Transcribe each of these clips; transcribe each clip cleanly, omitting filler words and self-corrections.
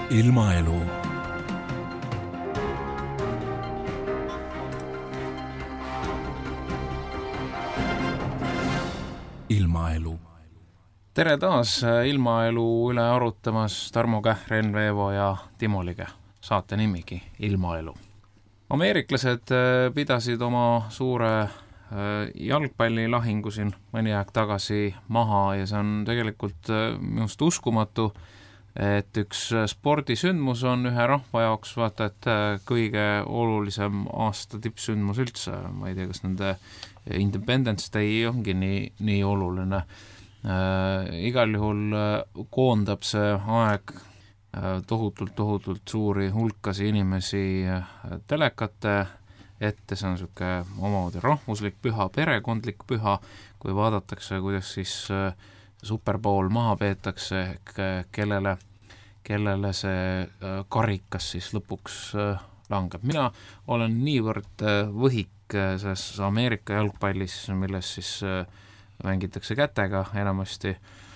Ilmaelu. Ilmaelu. Tere taas Ilmaelu üle arutamas Tarmo Kähr, Enn Veevo ja Timo Lige. Saate nimigi Ilmaelu. Ameeriklased pidasid oma suure jalgpallilahingu siin mõni aeg tagasi maha ja see on tegelikult minust uskumatu, et üks spordisündmus on ühe rahva jaoks vaata, et kõige olulisem aasta tippsündmus üldse. Ma ei tea, kas nende Independence Day ongi nii oluline. Igal juhul koondab see aeg tohutult suuri hulkasi inimesi telekate ette, see on niisugune omamoodi rahvuslik püha, perekondlik püha, kui vaadatakse, kuidas siis Super Bowl maha peetakse, kellele see karikas siis lõpuks langeb. Mina olen niivõrd võhik selles Ameerika jalgpallis, milles siis mängitakse kätega enamasti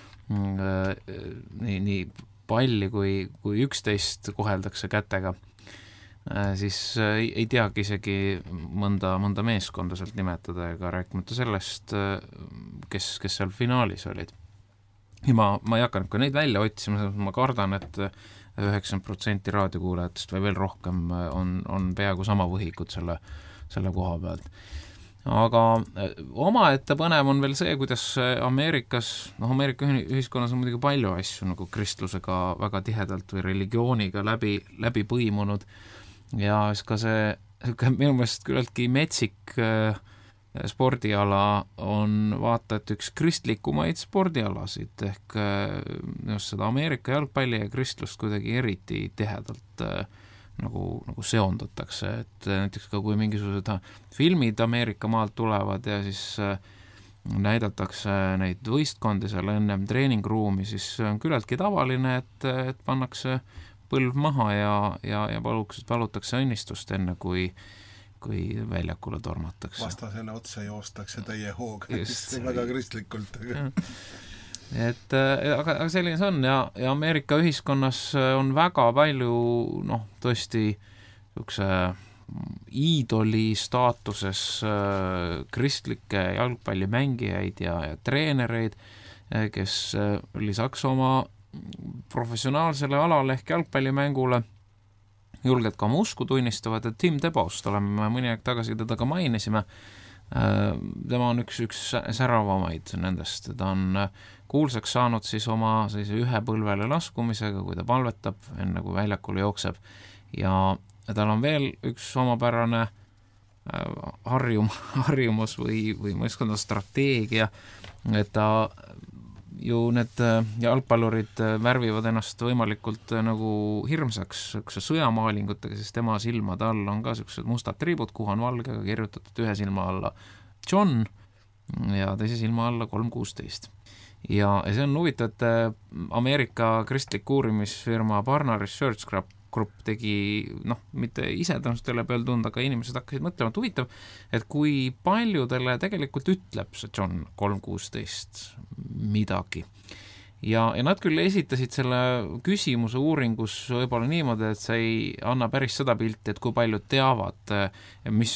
nii palli kui 11 koheldakse kätega, siis ei teagi isegi mõnda meeskonda sealt nimetada ega rääkimata sellest, kes seal finaalis olid. Ja ma ei hakanud ka neid välja otsima, ma kardan, et 90% raadiokuulajatest või veel rohkem on peaaegu sama võhikud selle koha pealt. Aga omaette põnev on veel see, kuidas Ameerika ühiskonnas on muidugi palju asju nagu kristlusega väga tihedalt või religiooniga läbi põimunud ja ka see minu meelest küllaltki metsik spordiala on vaata, et üks kristlikumaid spordialasid ehk just seda Ameerika jalgpalli ja kristlust kuidagi eriti tihedalt nagu seondatakse, et näiteks ka kui mingisugused filmid Ameerika maalt tulevad ja siis näidatakse neid võistkondi seal ennem treeningruumi, siis on küllaltki tavaline, et pannakse põlv maha ja palutakse õnnistust enne, kui väljakule tormatakse. Vastasele otse joostakse täie hooga, väga kristlikult. Aga selline see on ja Ameerika ühiskonnas on väga palju tõesti iidoli staatuses kristlikke jalgpallimängijaid ja treenereid, kes lisaks oma professionaalsele alale ehk jalgpallimängule julgelt ka oma usku tunnistavad, et Tim Tebost oleme mõni aeg tagasi teda ka mainisime. Tema on üks säravamaid nendest, ta on kuulsaks saanud siis oma ühe põlvele laskumisega, kui ta palvetab, enne kui väljakule jookseb ja tal on veel üks omapärane harjumus või mõistkonna strateegia, et ta ju need jalgpallurid värvivad ennast võimalikult nagu hirmsaks sõjamaalingutega, sest tema silmade all on ka sellised mustad triibud, kuhu on valgega kirjutatud ühe silma alla John ja teise silma alla 316. Ja see on huvitav, et Ameerika kristlik uurimisfirma Barna Research Group tegi, mitte ise tõenäoliselt ei ole peal tunda, aga inimesed hakkasid mõtlema, et huvitav, et kui paljudele tegelikult ütleb see John 316 midagi. Ja nad küll esitasid selle küsimuse uuringus võib-olla niimoodi, et see ei anna päris seda pilti, et kui paljud teavad, mis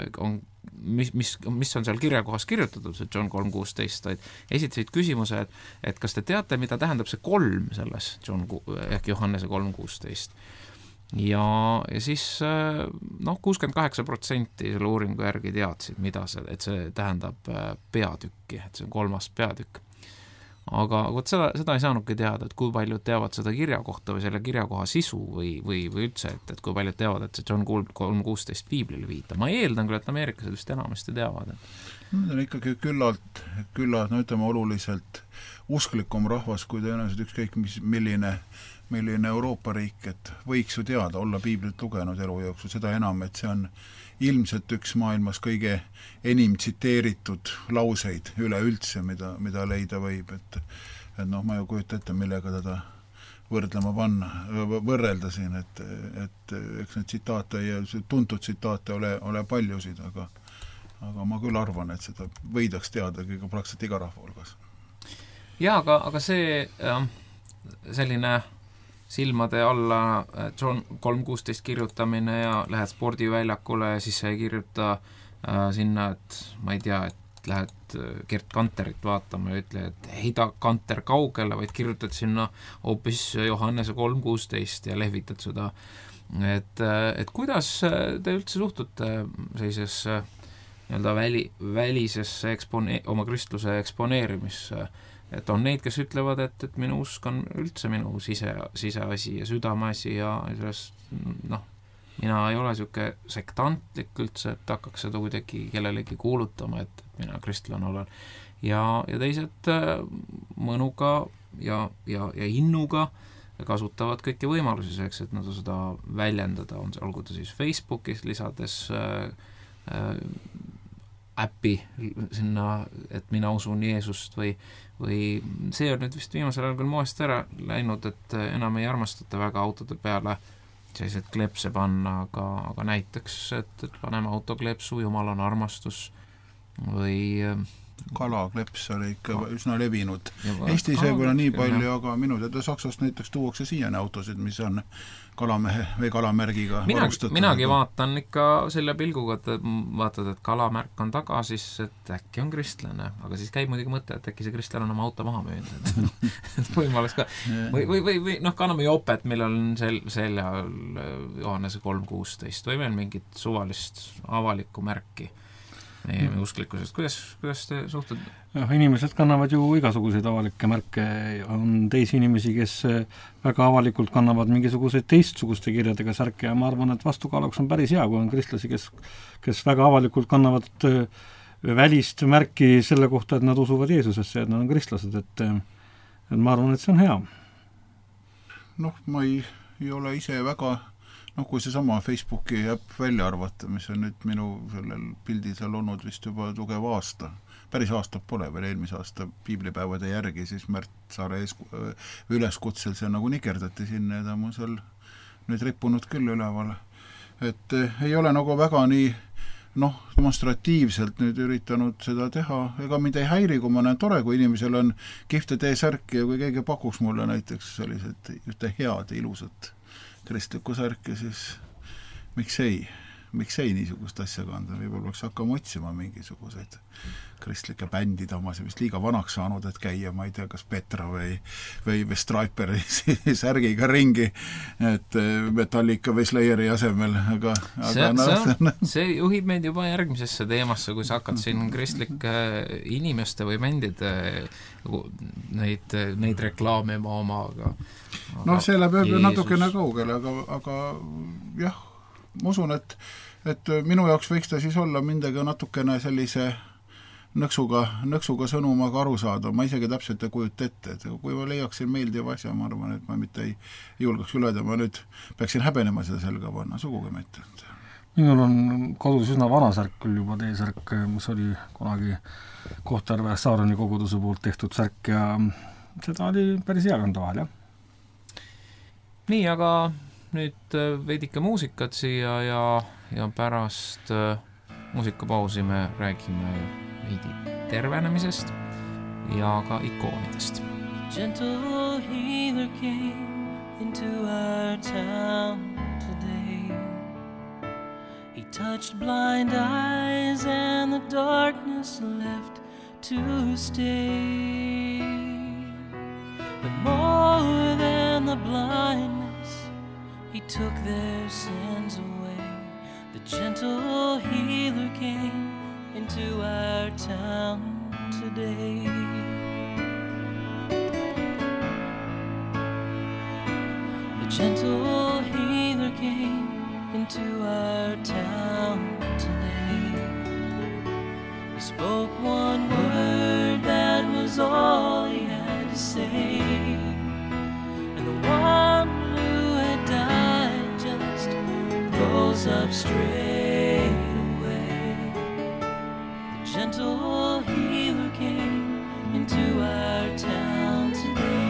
on seal kirjakohas kirjutatud, see John 316, vaid esitasid küsimuse, et kas te teate, mida tähendab see 3 selles ehk Johannese 316. Ja siis 68% selle uuringu järgi teadsid, et see tähendab peatükki, et see on 3. peatükk. Aga seda ei saanudki teada, et kui paljud teavad seda kirjakohta või selle kirjakoha sisu või üldse, et kui paljud teavad, et see John 316 piiblile viitab. Ma eeldan küll, et ameeriklased vist enamasti teavad. Need on ikkagi küllalt, ütleme oluliselt usklikum rahvas, kui tõenäoliselt ükskõik milline Euroopa riik, et võiks ju teada, olla piiblit lugenud elu jooksul, seda enam, et see on ilmselt üks maailmas kõige enim tsiteeritud lauseid üleüldse, mida leida võib, et ma ju kujuta ette, millega teda võrrelda siin, et eks need tsitaate ja tuntud tsitaate ole paljusid, aga ma küll arvan, et seda võidaks teada praktiliselt iga rahva hulgas. Jaa, aga see selline silmade alla John 316 kirjutamine ja lähed spordiväljakule ja siis sa ei kirjuta sinna, et ma ei tea, et lähed Gert Kanterit vaatama ja ütle, et heida Kanter kaugele, vaid kirjutad sinna hoopis Johannese 316 ja lehvitad seda. Et kuidas te üldse suhtute sellisesse nii-öelda välisesse oma kristluse eksponeerimisse? Et on neid, kes ütlevad, et minu usk on üldse minu siseasi ja südameasi ja sellest, mina ei ole siuke sektantlik üldse, et hakkaks seda kuidagi kellelegi kuulutama, et mina kristlane olen. Ja teised mõnuga ja innuga kasutavad kõiki võimalusi selleks, et nad seda väljendada, olgu ta siis Facebookis lisades äppi sinna, et mina usun Jeesust või see on nüüd vist viimasel ajal küll moest ära läinud, et enam ei armastata väga autode peale sellised klepse panna, aga näiteks, et paneme autoklepsu, Jumal on armastus või kalakleps oli ikka üsna levinud. Eestis ei ole nii palju, aga minu teada Saksast näiteks tuuakse siiani autosid, mis on kalamehe või kalamärgiga varustatud. Minagi vaatan ikka selle pilguga, et vaatad, et kalamärk on taga, siis et äkki on kristlane, aga siis käib muidugi mõte, et äkki see kristlane on oma auto maha müünud, et võimalus ka. Või kanname jopet, millel on seljal Johannese 316 või veel mingit suvalist avalikku märki meie usklikkusest. Kuidas te suhtud? Inimesed kannavad ju igasuguseid avalikke märke. On teisi inimesi, kes väga avalikult kannavad mingisuguseid teistsuguste kirjadega särke ja ma arvan, et vastukaaluks on päris hea, kui on kristlasi, kes väga avalikult kannavad välist märki selle kohta, et nad usuvad Jeesusesse, et nad on kristlased, et ma arvan, et see on hea. Ma ei ole ise väga kui see sama Facebooki äpp välja arvata, mis on nüüd minu sellel pildil seal olnud vist juba tugev aasta. Päris aastat pole veel eelmise aasta piiblipäevade järgi, siis Märt Saare üleskutsel see nagu nikerdati sinna ja ta mu seal nüüd rippunud küll üleval. Et ei ole nagu väga nii demonstratiivselt nüüd üritanud seda teha. Ega mind ei häiri, kui ma näen tore, kui inimesel on kihvte T-särki ja kui keegi pakuks mulle näiteks sellised ühte head, ilusat kristlikku särki, siis miks ei niisugust asja kanda, võib-olla peaks hakkama otsima mingisuguseid kristlikke bändid omas, vist liiga vanaks saanud, et käia, ma ei tea, kas Petra või Striperi särgiga ringi, et Metallica või Slayeri asemel, aga see juhib meid juba järgmisesse teemasse, kui sa hakkad siin kristlike inimeste või bändide neid reklaamima omaga. See läheb natukene kaugele, aga jah, ma usun, et minu jaoks võiks ta siis olla mindagi natukene sellise nõksuga sõnumaga aru saada. Ma isegi täpselt ei kujuta ette, et kui ma leiaksin meeldiva asja, ma arvan, et ma mitte ei julgeks üleda, ma nüüd peaksin häbenema seda selga panna, sugugi mitte. Minul on kodus üsna vana särk küll juba T-särk, mis oli kunagi Kohtjärve Saaroni koguduse poolt tehtud särk ja seda oli päris hea kanda vahel, jah. Nii, aga nüüd veidike muusikat siia ja pärast muusikapausi me räägime veidi tervenemisest ja ka ikoonidest. Gentle healer came into our town today. He touched blind eyes and the darkness left to stay. But more than the blindness, he took their sins away. The gentle healer came into our town today. The gentle healer came into our town today. He spoke one word, that was all he had to say. And the one who had died just rose up straight away. The gentle healer came into our town today.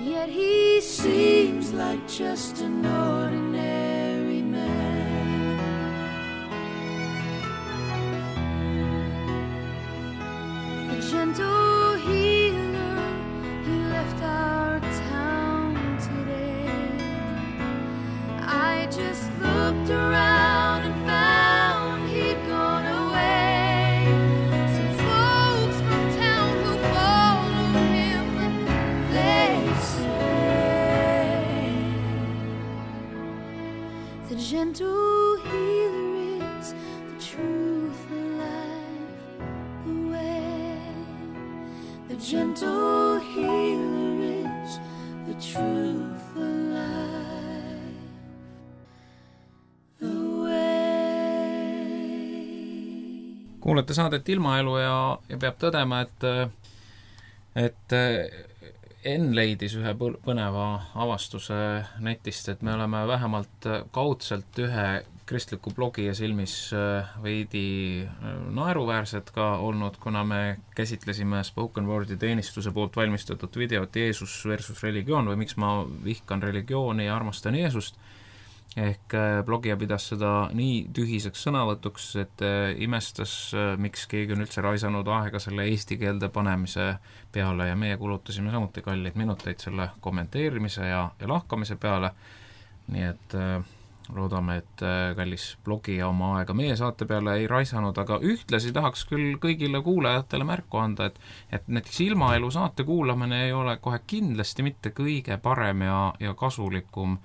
yet he seems like just an ordinary man. The gentle healer, he left our town today. I just looked around and found he'd gone away. Some folks from town who follow him, they say the gentle healer is the truth, the life, the way. The gentle healer is the truth, the life, the way. Kuulete saadet Ilmaelu ja peab tõdema, et Enn leidis ühe põneva avastuse netist, et me oleme vähemalt kaudselt ühe kristliku blogija silmis veidi naeruväärsed ka olnud, kuna me käsitlesime Spoken Wordi teenistuse poolt valmistatud videot Jeesus versus religioon või miks ma vihkan religiooni ja armastan Jeesust. Ehk blogija pidas seda nii tühiseks sõnavõtuks, et imestas, miks keegi on üldse raisanud aega selle eesti keelde panemise peale ja meie kulutasime samuti kallid minuteid selle kommenteerimise ja lahkamise peale. Nii et loodame, et kallis blogija oma aega meie saate peale ei raisanud, aga ühtlasi tahaks küll kõigile kuulajatele märku anda, et näiteks Ilmaelu saate kuulamine ei ole kohe kindlasti mitte kõige parem ja kasulikum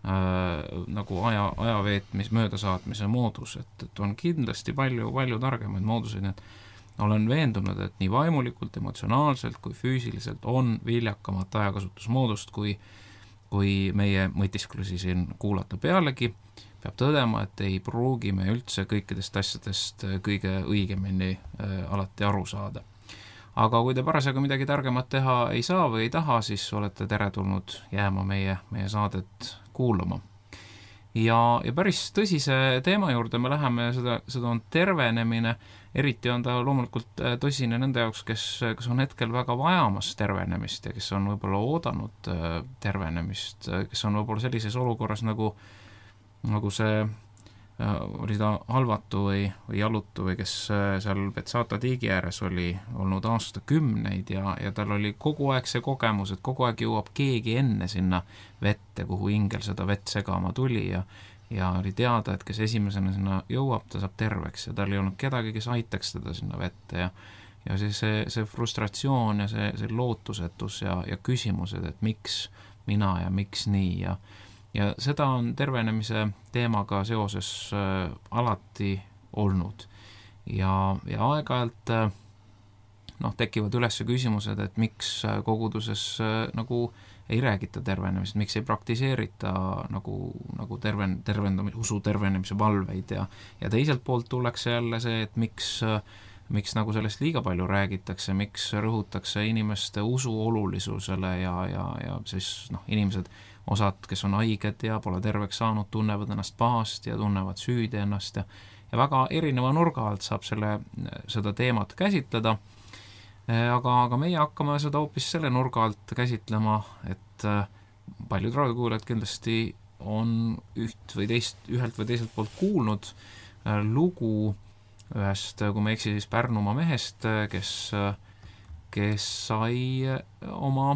nagu ajaveetmis, möödasaatmise moodus, et on kindlasti palju targemaid mooduseid, et olen veendunud, et nii vaimulikult, emotsionaalselt kui füüsiliselt on viljakamat ajakasutusmoodust, kui meie mõtisklusi siin kuulata. Pealegi peab tõdema, et ei pruugi me üldse kõikidest asjadest kõige õigemini alati aru saada. Aga kui te parasjagu midagi targemat teha ei saa või ei taha, siis olete teretulnud jääma meie saadet kuulama. Ja päris tõsise teema juurde me läheme, seda on tervenemine, eriti on ta loomulikult tõsine nende jaoks, kes on hetkel väga vajamas tervenemist ja kes on võib-olla oodanud tervenemist, kes on võib-olla sellises olukorras nagu see oli ta halvatu või jalutu või kes seal Betsata tiigi ääres oli olnud aastakümneid ja tal oli kogu aeg see kogemus, et kogu aeg jõuab keegi enne sinna vette, kuhu ingel seda vett segama tuli ja oli teada, et kes esimesena sinna jõuab, ta saab terveks ja tal ei olnud kedagi, kes aitaks teda sinna vette ja see frustratsioon ja see lootusetus ja küsimused, et miks mina ja miks nii ja seda on tervenemise teemaga seoses alati olnud. Ja aeg-ajalt tekivad üles küsimused, et miks koguduses nagu ei räägita tervenemist, miks ei praktiseerita nagu usu tervenemise valveid ja teiselt poolt tullakse jälle see, et miks nagu sellest liiga palju räägitakse, miks rõhutakse inimeste usu olulisusele ja siis inimesed osad, kes on haiged ja pole terveks saanud, tunnevad ennast pahasti ja tunnevad süüdi ennast ja väga erineva nurga alt saab seda teemat käsitleda, aga meie hakkame seda hoopis selle nurga alt käsitlema, et paljud raadiokuulajad kindlasti on ühelt või teiselt poolt kuulnud lugu ühest, kui ma eksi, siis Pärnumaa mehest, kes sai oma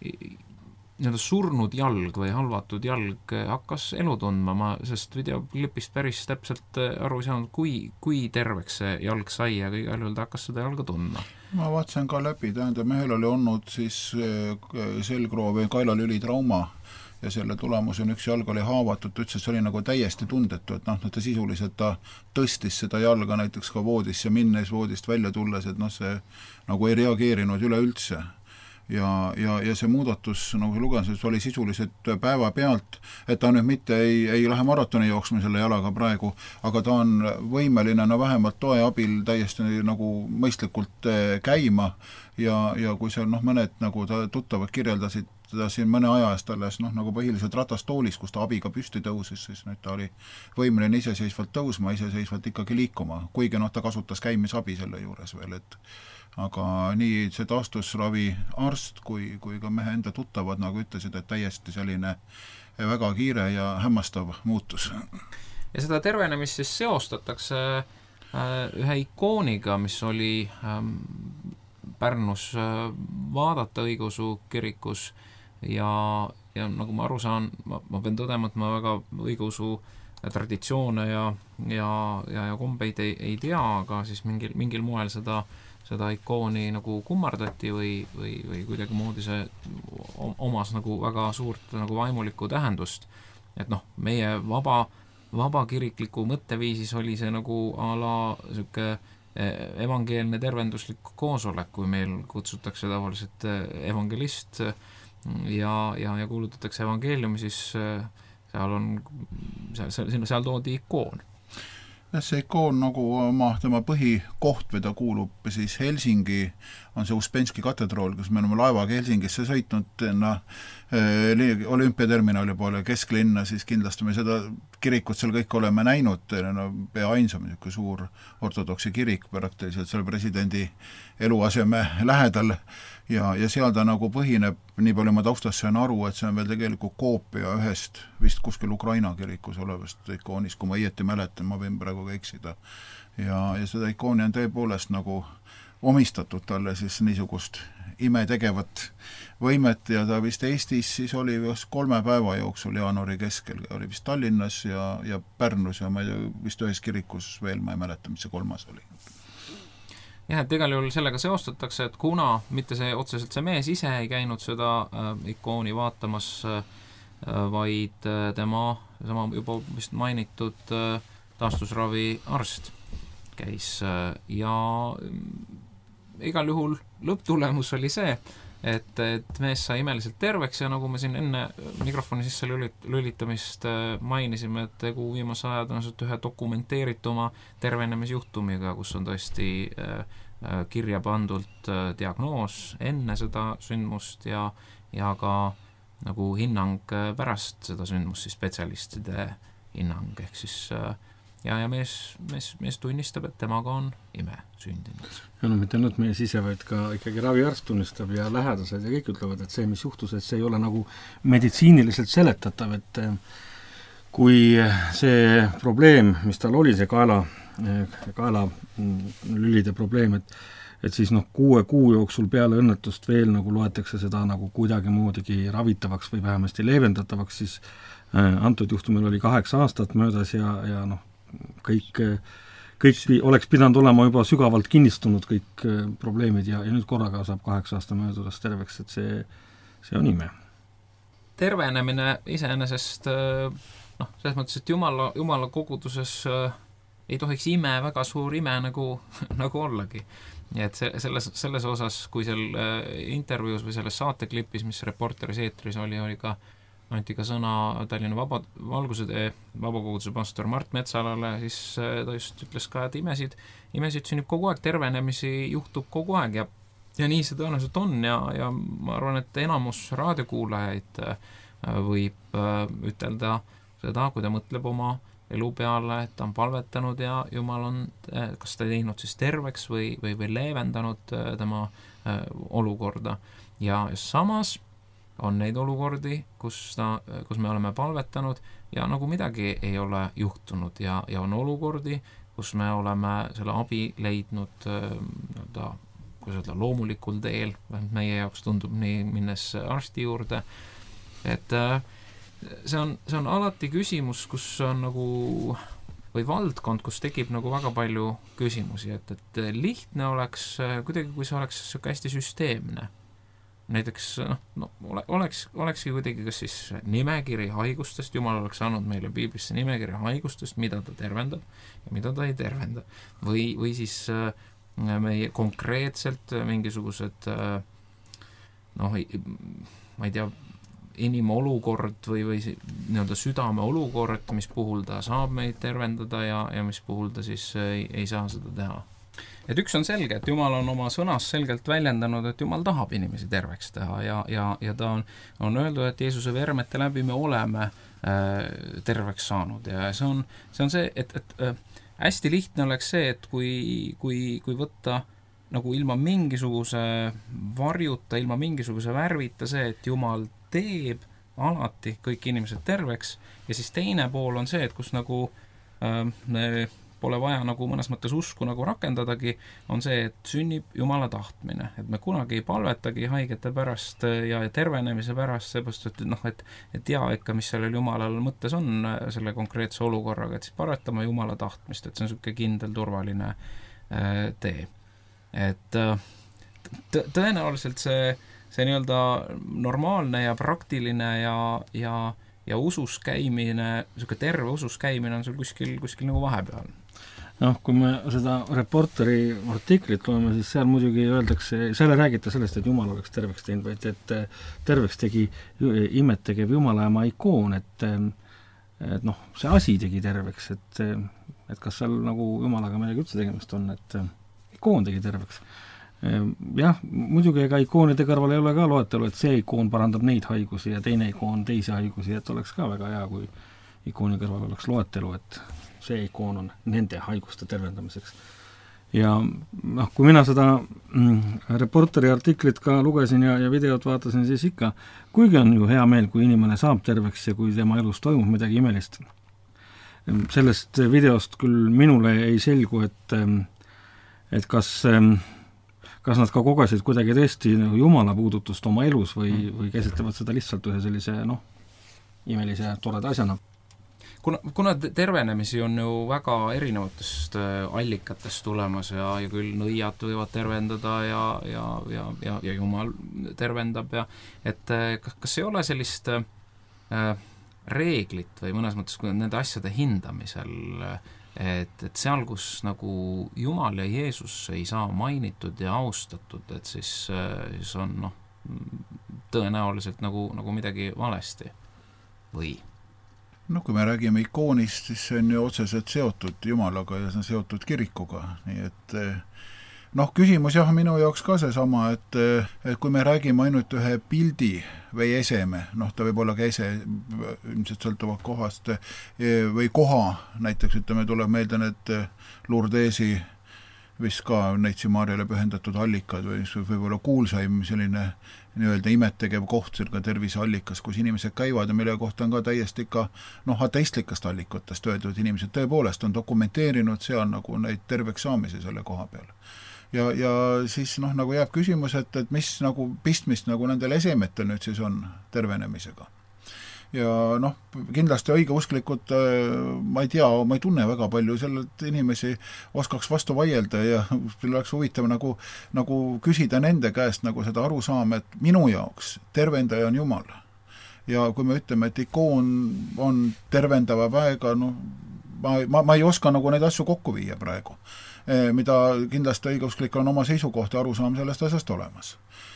surnud jalg või halvatud jalg hakkas elu tundma, sest videoklipist päris täpselt aru ei saanud, kui terveks see jalg sai ja kõige juhul ta hakkas seda jalga tundma. Ma vaatasin ka läbi, tähendab, mehel oli olnud siis selgroov või kailalüli trauma ja selle tulemusena üks jalg oli haavatud, ta ütles, et see oli nagu täiesti tundetu, et ta sisuliselt tõstis seda jalga näiteks ka voodis ja minnes voodist välja tulles, et see nagu ei reageerinud üleüldse. Ja see muudatus, nagu lugesin, oli sisuliselt päeva pealt, et ta nüüd mitte ei lähe maratoni jooksma selle jalaga praegu, aga ta on võimeline vähemalt toe abil täiesti nagu mõistlikult käima ja kui seal mõned nagu ta tuttavad kirjeldasid ta siin mõne aja eest alles nagu põhiliselt ratastoolis, kus ta abiga püsti tõusis, siis nüüd ta oli võimeline iseseisvalt tõusma, iseseisvalt ikkagi liikuma, kuigi ta kasutas käimisabi selle juures veel, et aga nii see taastusravi arst kui ka mehe enda tuttavad nagu ütlesid, et täiesti selline väga kiire ja hämmastav muutus. Ja seda tervenemist siis seostatakse ühe ikooniga, mis oli Pärnus vaadata õigeusu kirikus ja nagu ma aru saan, ma pean tõdema, et ma väga õigeusu traditsioone ja kombeid ei tea, aga siis mingil moel seda ikooni nagu kummardati või kuidagi moodi see omas nagu väga suurt nagu vaimulikku tähendust. Et meie vaba kirikliku mõtteviisis oli see nagu a la selline evangeelne tervenduslik koosolek, kui meil kutsutakse tavaliselt evangelist ja kuulutatakse evangeeliumi, siis seal toodi ikoon. See ikoon nagu tema põhikoht, või ta kuulub siis Helsingi, on see Uspenski katedraal, kus me oleme laevaga Helsingisse sõitnud olümpiaterminali poole kesklinna, siis kindlasti me seda kirikut seal kõik oleme näinud, pea ainsam suur ortodoksi kirik praktiliselt seal presidendi eluaseme lähedal ja seal ta nagu põhineb, nii palju ma taustast saan aru, et see on veel tegelikult koopia ühest vist kuskil Ukraina kirikus olevast ikoonist, kui ma õieti mäletan, ma võin praegu ka eksida. Ja seda ikooni on tõepoolest nagu omistatud talle siis niisugust imetegevat võimet ja ta vist Eestis siis oli vist 3 päeva jooksul jaanuari keskel, oli vist Tallinnas ja Pärnus ja ma ei tea, vist ühes kirikus veel, ma ei mäleta, mis see 3. oli. Jah, et igal juhul sellega seostatakse, et kuna mitte see otseselt see mees ise ei käinud seda ikooni vaatamas, vaid tema juba vist mainitud taastusravi arst käis ja igal juhul lõpptulemus oli see, et mees sai imeliselt terveks ja nagu me siin enne mikrofoni sisse lülitamist mainisime, et tegu viimase aja tõenäoliselt ühe dokumenteerituma tervenemisjuhtumiga, kus on tõesti kirja pandult diagnoos enne seda sündmust ja ka nagu hinnang pärast seda sündmust, siis spetsialistide hinnang, ehk siis ja mees tunnistab, et temaga on ime sündinud. Ja mitte ainult mees ise, vaid ka ikkagi raviarst tunnistab ja lähedased ja kõik ütlevad, et see, mis juhtus, et see ei ole nagu meditsiiniliselt seletatav, et kui see probleem, mis tal oli, see kaela lülide probleem, et siis 6 kuu jooksul peale õnnetust veel nagu loetakse seda nagu kuidagi moodigi ravitavaks või vähemasti leevendatavaks, siis antud juhtumil oli 8 aastat möödas ja kõik oleks pidanud olema juba sügavalt kinnistunud kõik probleemid ja nüüd korraga saab 8 aasta möödudes terveks, et see on ime. Tervenemine iseenesest selles mõttes, et Jumala koguduses ei tohiks ime väga suur ime nagu ollagi. Ja et selles osas, kui seal intervjuus või selles saateklipis, mis Reporteris eetris oli ka anti ka sõna Tallinna Valguse tee vabakoguduse pastor Mart Metsalale, siis ta just ütles ka, et imesid sünnib kogu aeg, tervenemisi juhtub kogu aeg ja nii see tõenäoliselt on ja ma arvan, et enamus raadiokuulajaid võib ütelda seda, kui ta mõtleb oma elu peale, et ta on palvetanud ja Jumal on kas ta teinud siis terveks või leevendanud tema olukorda ja samas on neid olukordi, kus me oleme palvetanud ja nagu midagi ei ole juhtunud ja on olukordi, kus me oleme selle abi leidnud loomulikul teel, meie jaoks tundub nii minnes arsti juurde, et see on alati küsimus, kus on nagu või valdkond, kus tekib nagu väga palju küsimusi, et lihtne oleks kuidagi, kui see oleks hästi süsteemne. Näiteks olekski kuidagi kas siis nimekiri haigustest, Jumal oleks saanud meile piiblisse nimekiri haigustest, mida ta tervendab ja mida ta ei tervenda. Või siis meie konkreetselt mingisugused ma ei tea, inimolukord või nii-öelda südame olukord, mis puhul ta saab meid tervendada ja mis puhul ta siis ei saa seda teha. et üks on selge, et Jumal on oma sõnas selgelt väljendanud, et Jumal tahab inimesi terveks teha ja ta on öeldud, et Jeesuse vermete läbi me oleme terveks saanud ja see on see, et hästi lihtne oleks see, et kui võtta nagu ilma mingisuguse varjuta, ilma mingisuguse värvita see, et Jumal teeb alati kõik inimesed terveks ja siis teine pool on see, et kus nagu pole vaja nagu mõnes mõttes usku nagu rakendadagi, on see, et sünnib Jumala tahtmine. Et me kunagi ei palvetagi haigete pärast ja tervenemise pärast, seepärast, et tea ikka, mis sellel Jumalal mõttes on selle konkreetse olukorraga, et siis palvetame Jumala tahtmist, et see on niisugune kindel, turvaline tee. Et tõenäoliselt see nii-öelda normaalne ja praktiline ja usus käimine, niisugune terve usus käimine on sul kuskil nagu vahepeal. Kui me seda Reporteri artiklit loeme, siis seal muidugi öeldakse, seal ei räägita sellest, et Jumal oleks terveks teinud, vaid et terveks tegi imet tegev Jumalaema ikoon, et see asi tegi terveks, et kas seal nagu Jumalaga midagi üldse tegemist on, et ikoon tegi terveks. Jah, muidugi ega ikoonide kõrval ei ole ka loetelu, et see ikoon parandab neid haigusi ja teine ikoon teisi haigusi, et oleks ka väga hea, kui ikooni kõrval oleks loetelu, et see ikoon on nende haiguste tervendamiseks. Ja kui mina seda Reporteri artiklit ka lugesin ja videot vaatasin, siis ikka, kuigi on ju hea meel, kui inimene saab terveks ja kui tema elus toimub midagi imelist. Sellest videost küll minule ei selgu, et kas nad ka kogesid kuidagi tõesti Jumala puudutust oma elus või käsitlevad seda lihtsalt ühe sellise imelise toreda asjana. Kuna tervenemisi on ju väga erinevatest allikatest tulemas ja küll nõiad võivad tervendada ja Jumal tervendab et kas ei ole sellist reeglit või mõnes mõttes nende asjade hindamisel, et seal, kus nagu Jumal ja Jeesus ei saa mainitud ja austatud, et siis on tõenäoliselt nagu midagi valesti või? Kui me räägime ikoonist, siis see on ju otseselt seotud Jumalaga ja see on seotud kirikuga, nii et küsimus minu jaoks ka seesama, et kui me räägime ainult ühe pildi või eseme, ta võib olla ka ese, ilmselt sõltuvad kohast, või koha, näiteks tuleb meelde need Lourdesi vist ka Neitsi Maarjale pühendatud allikad või võib-olla kuulsaim selline nii-öelda imettegev koht, sellega terviseallikas, kus inimesed käivad ja mille kohta on ka täiesti ikka ateistlikest allikutest öeldud, inimesed tõepoolest on dokumenteerinud seal nagu neid terveks saamisi selle koha peal. Ja siis nagu jääb küsimus, et mis nagu pistmist nagu nendel esemetel nüüd siis on tervenemisega. Ja kindlasti õigeusklikud, ma ei tea, ma ei tunne väga palju sellelt inimesi oskaks vastu vaielda ja oleks huvitav nagu küsida nende käest nagu seda arusaama, et minu jaoks tervendaja on Jumal. Ja kui me ütleme, et ikoon on tervendava väega, ma ei oska nagu neid asju kokku viia praegu, mida kindlasti õigeusklik on oma seisukohta arusaam sellest asjast olemas.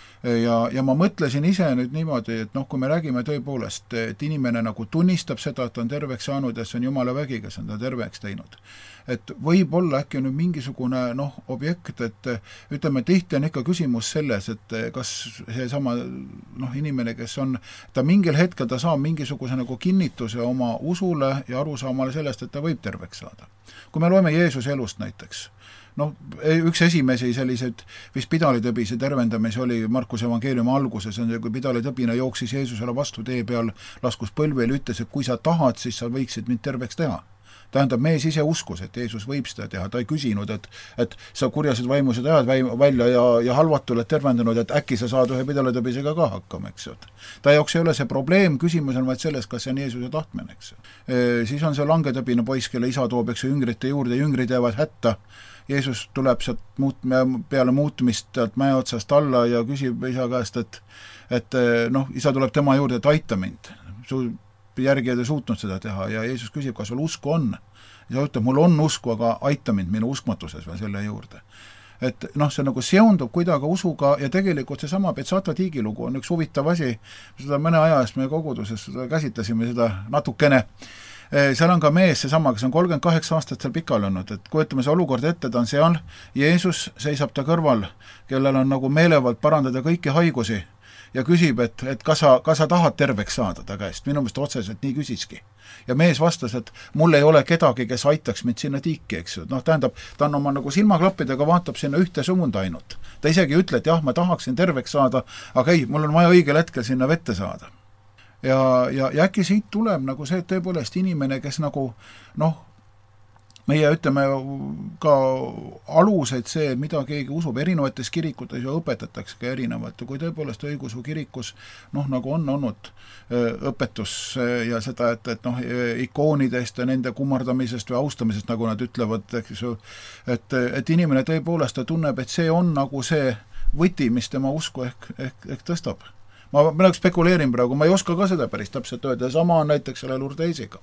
Ja ma mõtlesin ise nüüd niimoodi, et kui me räägime tõepoolest, et inimene nagu tunnistab seda, et on terveks saanud ja see on Jumala vägi, kes on ta terveks teinud. Et võib olla äkki nüüd mingisugune objekt, et ütleme, tihti on ikka küsimus selles, et kas see sama inimene, kes on, ta mingil hetkel ta saab mingisuguse nagu kinnituse oma usule ja arusaamale sellest, et ta võib terveks saada. Kui me loeme Jeesuse elust näiteks, üks esimesi sellised vist pidalitõbise tervendamise oli Markuse evangeeliumi alguses, kui pidalitõbina jooksis Jeesusele vastu tee peal, laskus põlvele, ütles, et kui sa tahad, siis sa võiksid mind terveks teha. Tähendab, mees ise uskus, et Jeesus võib seda teha, ta ei küsinud, et sa kurjased vaimused ajad välja ja halvatule tervendanud, et äkki sa saad ühe pidalitõbisega ka hakkama, eks ju. Ta jaoks ei ole see probleem, küsimus on vaid selles, kas see on Jeesuse tahtmine, eks ju. Siis on see langetõbine poiss, kelle isa toob, eks ju, jüngrite juurde, jüngrid jäävad hätta. Jeesus tuleb sealt peale muutumist mäe otsast alla ja küsib isa käest, et isa tuleb tema juurde, et aita mind. Su järgi ei suutnud seda teha ja Jeesus küsib, kas sul usku on. Ja ütleb, mul on usku, aga aita mind minu uskmatuses või selle juurde. Et see nagu seondub kuidagi usuga ja tegelikult seesama Betsata tiigilugu on üks huvitav asi, seda mõne aja eest meie koguduses käsitlesime seda natukene. seal on ka mees seesama, kes on 38 aastat seal pikali olnud, et kujutame see olukord ette, ta on seal, Jeesus seisab ta kõrval, kellel on nagu meelevald parandada kõiki haigusi ja küsib, et kas sa tahad terveks saada ta käest, minu meelest otseselt nii küsiski. Ja mees vastas, et mul ei ole kedagi, kes aitaks mind sinna tiiki, eks ju. Tähendab, ta on oma nagu silmaklappidega vaatab sinna ühte suunda ainult. Ta isegi ütle, et jah, ma tahaksin terveks saada, aga ei, mul on vaja õigel hetkel sinna vette saada. Ja äkki siit tuleb nagu see, et tõepoolest inimene, kes nagu meie ütleme ka alused see, mida keegi usub, erinevates kirikutes ju õpetatakse ka erinevalt ja kui tõepoolest õigeusu kirikus nagu on olnud õpetus ja seda, et ikoonidest ja nende kummardamisest või austamisest, nagu nad ütlevad, eks ju, et inimene tõepoolest ta tunneb, et see on nagu see võti, mis tema usku ehk tõstab. Ma spekuleerin praegu, ma ei oska ka seda päris täpselt öelda, sama on näiteks selle Lourdeisiga.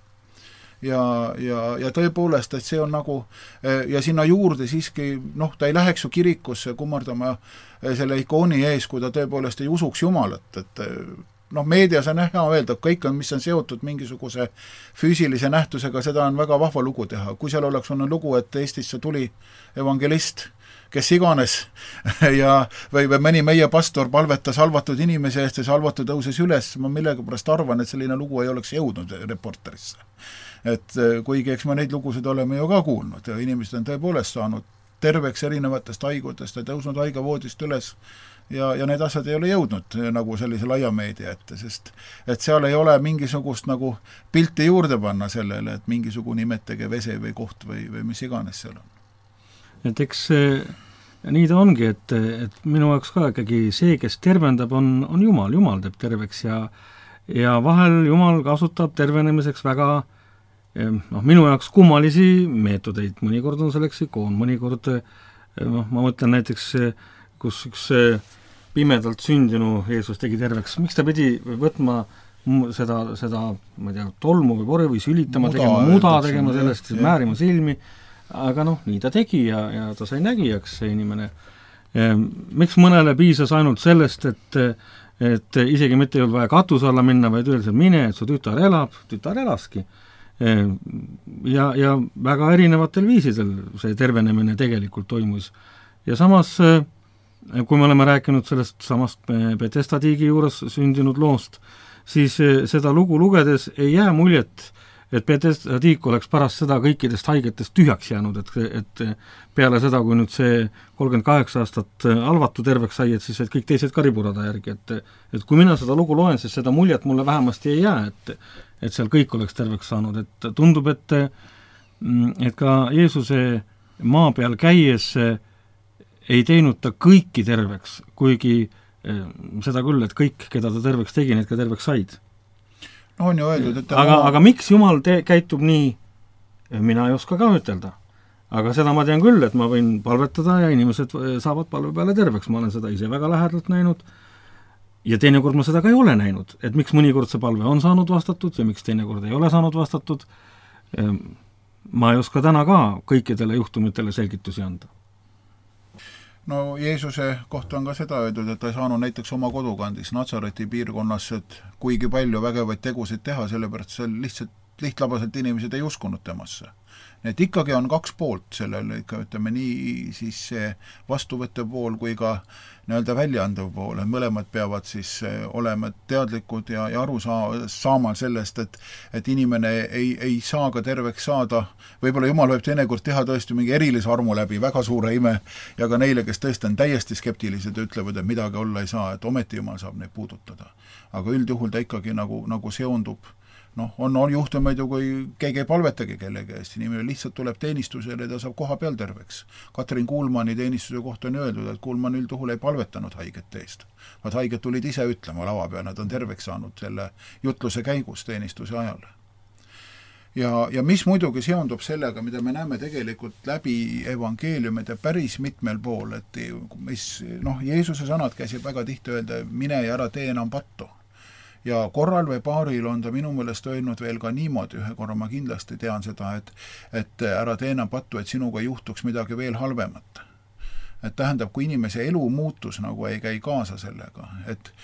Ja tõepoolest, et see on nagu ja sinna juurde siiski, ta ei läheks ju kirikusse kummardama selle ikooni ees, kui ta tõepoolest ei usuks Jumalat, et meedias on hea öelda, kõik on, mis on seotud mingisuguse füüsilise nähtusega, seda on väga vahva lugu teha. Kui seal oleks olnud lugu, et Eestisse tuli evangelist, kes iganes või mõni meie pastor palvetas halvatud inimese eest ja see halvatud tõuses üles, ma millegipärast arvan, et selline lugu ei oleks jõudnud reporterisse. Et kuigi eks me neid lugusid oleme ju ka kuulnud ja inimesed on tõepoolest saanud terveks erinevatest haigutest ja tõusnud haigavoodist üles ja need asjad ei ole jõudnud nagu sellise laia meedia ette, sest et seal ei ole mingisugust nagu pilti juurde panna sellele, et mingisugune imetege vese või koht või mis iganes seal on. Et eks nii ta ongi, et minu jaoks ka ikkagi see, kes tervendab, on Jumal teeb terveks ja vahel Jumal kasutab tervenemiseks väga minu jaoks kummalisi meetodeid, mõnikord on selleks ikoon, mõnikord ma mõtlen näiteks, kus üks pimedalt sündinu Jeesus tegi terveks, miks ta pidi võtma seda ma ei tea, tolmu või pore või sülitama, muda tegema sellest, määrima silmi, aga nii ta tegi ja ta sai nägijaks, see inimene. Miks mõnele piisas ainult sellest, et isegi mitte ei olnud vaja katuse alla minna, vaid öeldi, mine, et su tütar elaski. Ja väga erinevatel viisidel see tervenemine tegelikult toimus. Ja samas, kui me oleme rääkinud sellest samast Bethesda tiigi juures sündinud loost, siis seda lugu lugedes ei jää muljet, et Bethesda tiik oleks pärast seda kõikidest haigetest tühjaks jäänud, et peale seda, kui nüüd see 38 aastat halvatu terveks sai, et siis kõik teised ka riburada järgi, et kui mina seda lugu loen, siis seda muljet mulle vähemasti ei jää, et seal kõik oleks terveks saanud, et tundub, et ka Jeesuse maa peal käies ei teinud ta kõiki terveks, kuigi seda küll, et kõik, keda ta terveks tegi, need ka terveks said. On ju öeldud, et aga miks Jumal käitub nii, mina ei oska ka ütelda. Aga seda ma tean küll, et ma võin palvetada ja inimesed saavad palve peale terveks, ma olen seda ise väga lähedalt näinud ja teinekord ma seda ka ei ole näinud, et miks mõnikord see palve on saanud vastatud ja miks teinekord ei ole saanud vastatud, ma ei oska täna ka kõikidele juhtumitele selgitusi anda. Jeesuse kohta on ka seda öeldud, et ta ei saanud näiteks oma kodukandis Natsareti piirkonnas, et kuigi palju vägevaid tegusid teha, sellepärast see lihtsalt lihtlabaselt inimesed ei uskunud temasse. Et ikkagi on kaks poolt sellel, ikka ütleme nii siis see vastuvõtte pool kui ka nii-öelda väljaandev pool, et mõlemad peavad siis olema teadlikud ja aru saama sellest, et inimene ei saa ka terveks saada, võib-olla Jumal võib teinekord teha tõesti mingi erilise armu läbi, väga suure ime, ja ka neile, kes tõesti on täiesti skeptilised ja ütlevad, et midagi olla ei saa, et ometi Jumal saab neid puudutada. Aga üldjuhul ta ikkagi nagu seondub. On juhtumeid ju, kui keegi ei palvetagi kellegi eest, inimene lihtsalt tuleb teenistusele ja ta saab koha peal terveks. Katrin Kuulmani teenistuse kohta on öeldud, et Kuulman üldjuhul ei palvetanud haigete eest. Nad haiged tulid ise ütlema lava peal, nad on terveks saanud selle jutluse käigus teenistuse ajal. Ja mis muidugi seondub sellega, mida me näeme tegelikult läbi evangeeliumide päris mitmel pool, et Jeesuse sõnad käsib väga tihti öelda, mine ja ära tee enam pattu. Ja korral või paaril on ta minu meelest öelnud veel ka niimoodi, ühe korra ma kindlasti tean seda, et ära tee enam pattu, et sinuga juhtuks midagi veel halvemat. Et tähendab, kui inimese elu muutus nagu ei käi kaasa sellega, et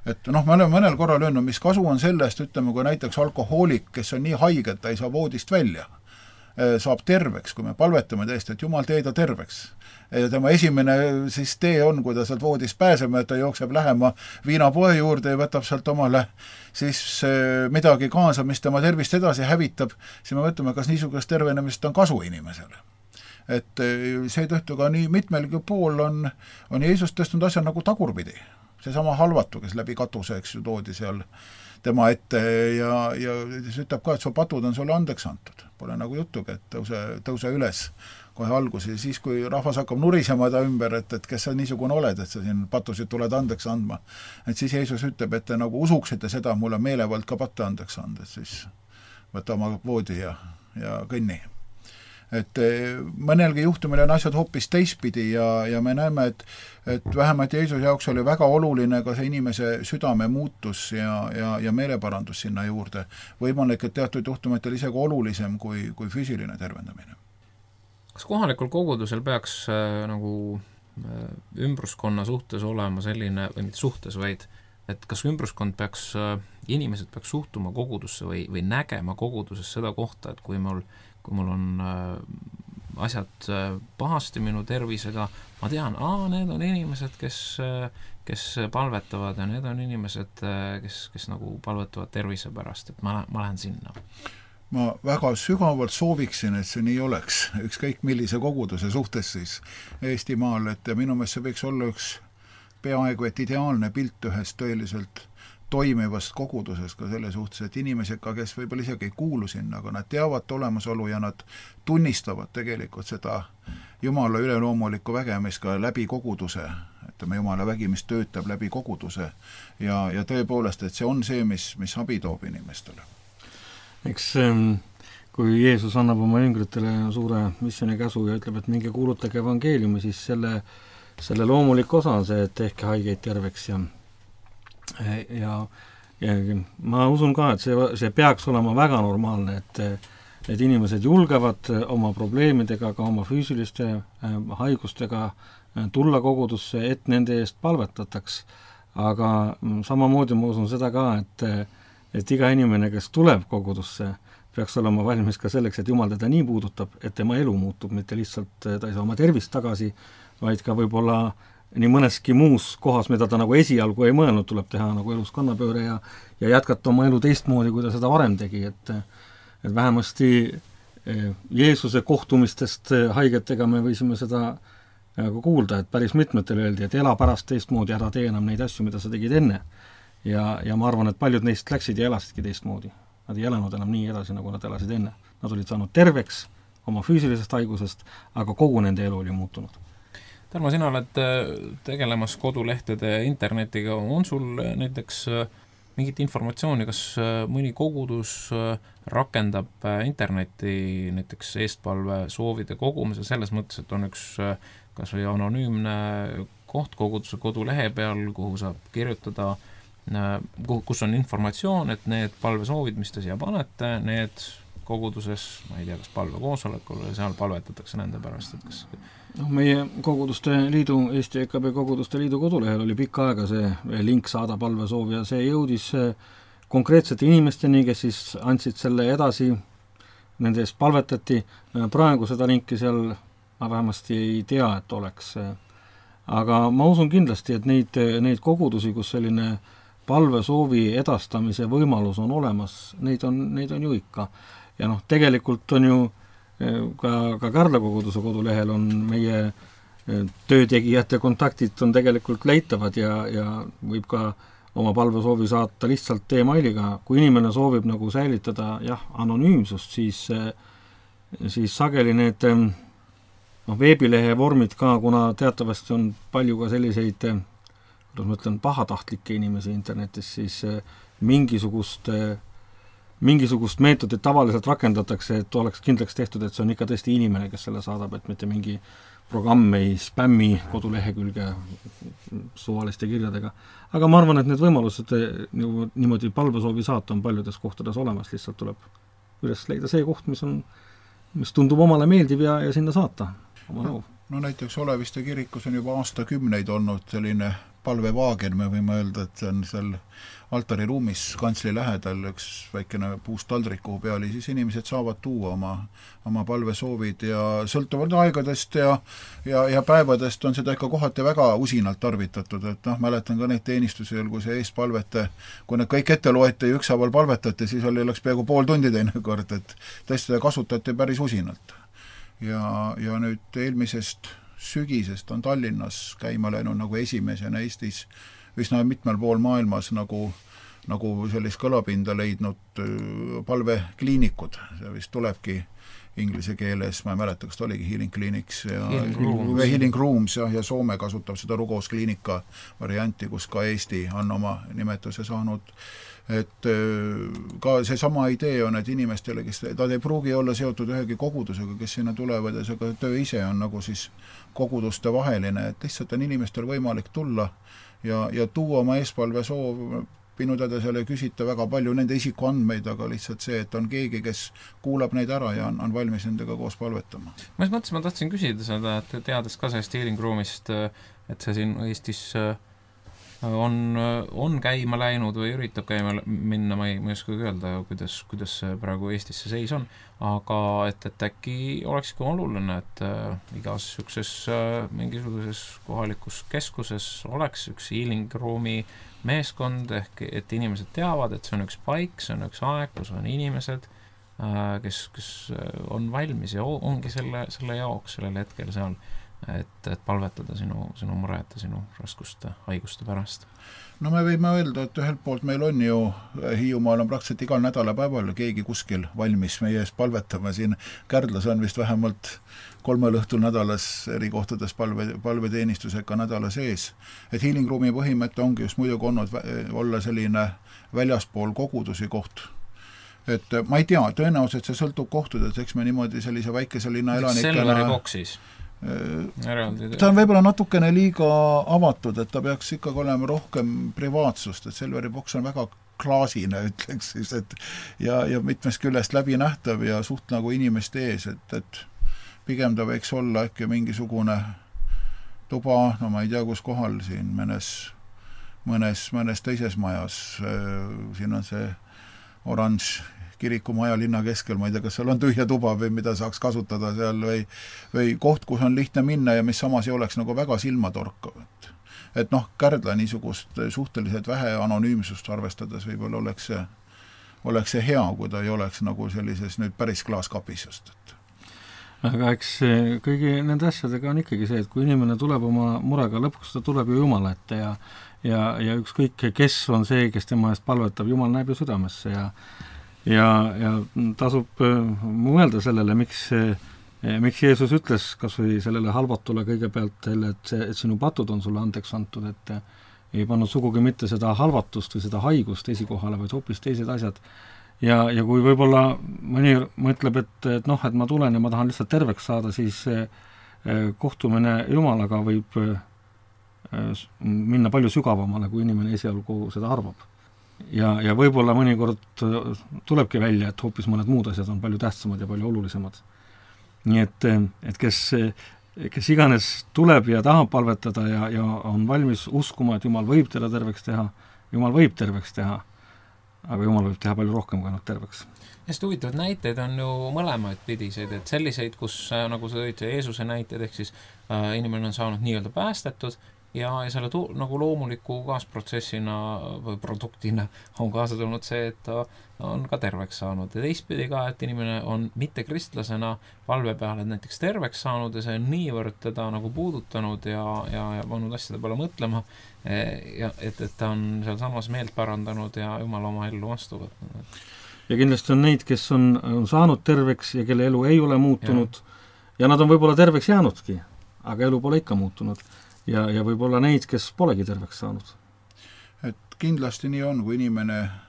et noh, ma olen mõnel korral öelnud, mis kasu on sellest, ütleme, kui näiteks alkohoolik, kes on nii haige, et ta ei saa voodist välja, saab terveks, kui me palvetame tõesti, et Jumal tee ta terveks. Ja tema esimene siis tee on, kui ta sealt voodist pääseme, et ta jookseb lähema viinapoe juurde ja võtab sealt omale siis midagi kaasa, mis tema tervist edasi hävitab, siis me mõtleme, kas niisugust tervenemist on kasu inimesele. Et seetõttu ka nii mitmelgi pool on Jeesus tõstnud asja nagu tagurpidi. Seesama halvatu, kes läbi katuse, eks ju, toodi seal tema ette ja siis ütleb ka, et su patud on sulle andeks antud. Pole nagu jutuga, et tõuse üles kohe alguses. Ja siis, kui rahvas hakkab nurisema ta ümber, et kes sa niisugune oled, et sa siin patusid tuled andeks andma, et siis Jeesus ütleb, et te nagu usuksite seda, mulle meelevald ka patte andeks anda, et siis võta oma voodi ja kõnni. Et mõnelgi juhtumil on asjad hoopis teistpidi ja me näeme, et vähemalt Jeesuse jaoks oli väga oluline ka see inimese südame muutus ja meeleparandus sinna juurde. Võimalik, et teatud juhtumitel isegi olulisem kui füüsiline tervendamine. Kas kohalikul kogudusel peaks nagu ümbruskonna suhtes olema selline, või mitte suhtes, vaid et kas ümbruskond peaks, inimesed peaks suhtuma kogudusse või nägema koguduses seda kohta, et kui mul on asjad pahasti minu tervisega, ma tean, need on inimesed, kes palvetavad ja need on inimesed, kes nagu palvetavad tervise pärast, et ma lähen sinna. Ma väga sügavalt sooviksin, et see nii oleks, ükskõik millise koguduse suhtes siis Eestimaal, et minu meelest see võiks olla üks peaaegu et ideaalne pilt ühest tõeliselt toimivast kogudusest ka selle suhtes, et inimesed ka, kes võib-olla isegi ei kuulu sinna, aga nad teavad olemasolu ja nad tunnistavad tegelikult seda Jumala üleloomulikku väge, mis ka läbi koguduse, ütleme Jumala vägi, mis töötab läbi koguduse ja tõepoolest, et see on see, mis abi toob inimestele. Eks kui Jeesus annab oma jüngritele suure missiooni käsu ja ütleb, et minge kuulutage evangeeliumi, siis selle loomulik osa on see, et tehke haigeid terveks ja ma usun ka, et see peaks olema väga normaalne, et inimesed julgevad oma probleemidega, ka oma füüsiliste haigustega tulla kogudusse, et nende eest palvetataks. Aga samamoodi ma usun seda ka, et iga inimene, kes tuleb kogudusse, peaks olema valmis ka selleks, et Jumal teda nii puudutab, et tema elu muutub, mitte lihtsalt ta ei saa oma tervist tagasi, vaid ka võib-olla nii mõneski muus kohas, mida ta nagu esialgu ei mõelnud, tuleb teha nagu elus kannapööre ja jätkata oma elu teistmoodi, kui ta seda varem tegi, et vähemasti Jeesuse kohtumistest haigetega me võisime seda nagu kuulda, et päris mitmetele öeldi, et ela pärast teistmoodi, ära tee enam neid asju, mida sa tegid enne. Ja ma arvan, et paljud neist läksid ja elasidki teistmoodi. Nad ei elanud enam nii edasi, nagu nad elasid enne. Nad olid saanud terveks oma füüsilisest haigusest, aga kogu nende elu oli muutunud. Tarmo, sina oled tegelemas kodulehtede internetiga, on sul näiteks mingit informatsiooni, kas mõni kogudus rakendab interneti näiteks eestpalve soovide kogumise, selles mõttes, et on üks kas või anonüümne koht koguduse kodulehe peal, kuhu saab kirjutada, kus on informatsioon, et need palvesoovid, mis te siia panete, need koguduses, ma ei tea, kas palvekoosolekul või seal palvetatakse nende pärast, et kas meie koguduste liidu, Eesti EKB koguduste liidu kodulehel oli pikka aega see link saada palvesoov ja see jõudis konkreetsete inimesteni, kes siis andsid selle edasi, nende eest palvetati. Praegu seda linki seal ma vähemasti ei tea, et oleks. Aga ma usun kindlasti, et neid kogudusi, kus selline palvesoovi edastamise võimalus on olemas, neid on ju ikka. Ja tegelikult on ju ka Kärla koguduse kodulehel on meie töötegijate kontaktid on tegelikult leitavad ja võib ka oma palvesoovi saata lihtsalt e-mailiga. Kui inimene soovib nagu säilitada anonüümsust, siis sageli need veebilehe vormid ka, kuna teatavasti on palju ka selliseid, kuidas ma ütlen, pahatahtlikke inimesi internetis, siis mingisugust meetodit tavaliselt rakendatakse, et oleks kindlaks tehtud, et see on ikka tõesti inimene, kes selle saadab, et mitte mingi programm ei spämmi kodulehekülge suvaliste kirjadega. Aga ma arvan, et need võimalused niimoodi palvesoovi saata on paljudes kohtades olemas, lihtsalt tuleb üles leida see koht, mis tundub omale meeldiv ja sinna saata oma nõu. No näiteks Oleviste kirikus on juba aastakümneid olnud selline palvevaagen, me võime öelda, et see on seal altariruumis kantsli lähedal üks väikene puust taldrik, kuhu peale siis inimesed saavad tuua oma palvesoovid ja sõltuvalt aegadest ja päevadest on seda ikka kohati väga usinalt tarvitatud, et mäletan ka neid teenistusi, kui see eespalvete, kui need kõik ette loeti ja ükshaaval palvetati, siis läks peaaegu pool tundi teinekord, et tõesti seda kasutati päris usinalt. Ja nüüd eelmisest sügisest on Tallinnas käima läinud nagu esimesena Eestis üsna mitmel pool maailmas nagu sellist kõlapinda leidnud palvekliinikud. See vist tulebki inglise keeles, ma ei mäleta, kas ta oligi Healing Clinics Healing Rooms ja Soome kasutab seda Rugos kliinika varianti, kus ka Eesti on oma nimetuse saanud. Et ka see sama idee on, et inimestele, kes ta ei pruugi olla seotud ühegi kogudusega, kes sinna tulevad ja see töö ise on nagu siis koguduste vaheline, et lihtsalt on inimestel võimalik tulla ja tuua oma eespalve soov, pinutada seal ja küsita väga palju nende isikuandmeid, aga lihtsalt see, et on keegi, kes kuulab neid ära ja on valmis nendega koos palvetama. Ma tahtsin küsida seda, et teades ka sellest Healing Roomist, et see siin Eestis on käima läinud või üritab käima minna, ma ei oska öelda, kuidas see praegu Eestis see seis on, aga et äkki oleks ka oluline, et igas ükses mingisuguses kohalikus keskuses oleks üks Healing Roomi meeskond, ehk et inimesed teavad, et see on üks paik, see on üks aeg, kus on inimesed, kes on valmis ja ongi selle jaoks sellel hetkel seal, et palvetada sinu muret ja sinu raskuste, haiguste pärast. No me võime öelda, et ühelt poolt meil on ju Hiiumaal on praktiliselt igal nädalapäeval keegi kuskil valmis meie ees palvetama. Siin Kärdlas on vist vähemalt 3 õhtul nädalas eri kohtades palveteenistusega nädala sees. Et Healing Roomi põhimõte ongi just muidugi olnud olla selline väljaspool kogudusi koht. Et ma ei tea, tõenäoliselt see sõltub kohtudest, eks me niimoodi sellise väikese linna elanikena... Selveri boksis. Ta on võib-olla natukene liiga avatud, et ta peaks ikkagi olema rohkem privaatsust, et Selveri boks on väga klaasine, ütleks siis, et ja mitmest küljest läbinähtav ja suht nagu inimeste ees, et pigem ta võiks olla äkki mingisugune tuba, no ma ei tea, kus kohal siin mõnes teises majas, siin on see oranž kirikumaja linna keskel, ma ei tea, kas seal on tühja tuba või mida saaks kasutada seal või koht, kus on lihtne minna ja mis samas ei oleks nagu väga silmatorkav. Et Kärdla niisugust suhteliselt vähe anonüümsust arvestades võib-olla oleks see hea, kui ta ei oleks nagu sellises nüüd päris klaaskapisest. Aga eks kõigi nende asjadega on ikkagi see, et kui inimene tuleb oma murega, lõpuks ta tuleb ju Jumala ette ja ükskõik, kes on see, kes tema eest palvetab, Jumal näeb ju südamesse ja tasub mõelda sellele, miks Jeesus ütles kas või sellele halvatule kõigepealt, et sinu patud on sulle andeks antud, et ei pannud sugugi mitte seda halvatust või seda haigust esikohale, vaid hoopis teised asjad. Ja kui võib-olla mõni mõtleb, et ma tulen ja ma tahan lihtsalt terveks saada, siis kohtumine Jumalaga võib minna palju sügavamale, kui inimene esialgu seda arvab. Ja võib-olla mõnikord tulebki välja, et hoopis mõned muud asjad on palju tähtsamad ja palju olulisemad. Nii et kes iganes tuleb ja tahab palvetada ja on valmis uskuma, et Jumal võib teda terveks teha, Jumal võib terveks teha, aga Jumal võib teha palju rohkem kui ainult terveks. Hästi huvitavad näiteid on ju mõlemaid pidiseid, et selliseid, kus nagu sa tõid Jeesuse näited, ehk siis inimene on saanud nii-öelda päästetud ja selle nagu loomuliku kaasprotsessina või produktina on kaasa tulnud see, et ta on ka terveks saanud. Ja teistpidi ka, et inimene on mitte kristlasena valve peale näiteks terveks saanud ja see on niivõrd teda nagu puudutanud ja pannud asjade peale mõtlema, ja et ta on seal samas meelt parandanud ja Jumal oma ellu vastu võtnud. Ja kindlasti on neid, kes on saanud terveks ja kelle elu ei ole muutunud ja nad on võib-olla terveks jäänudki, aga elu pole ikka muutunud. Ja võib-olla neid, kes polegi terveks saanud. Et kindlasti nii on, kui inimene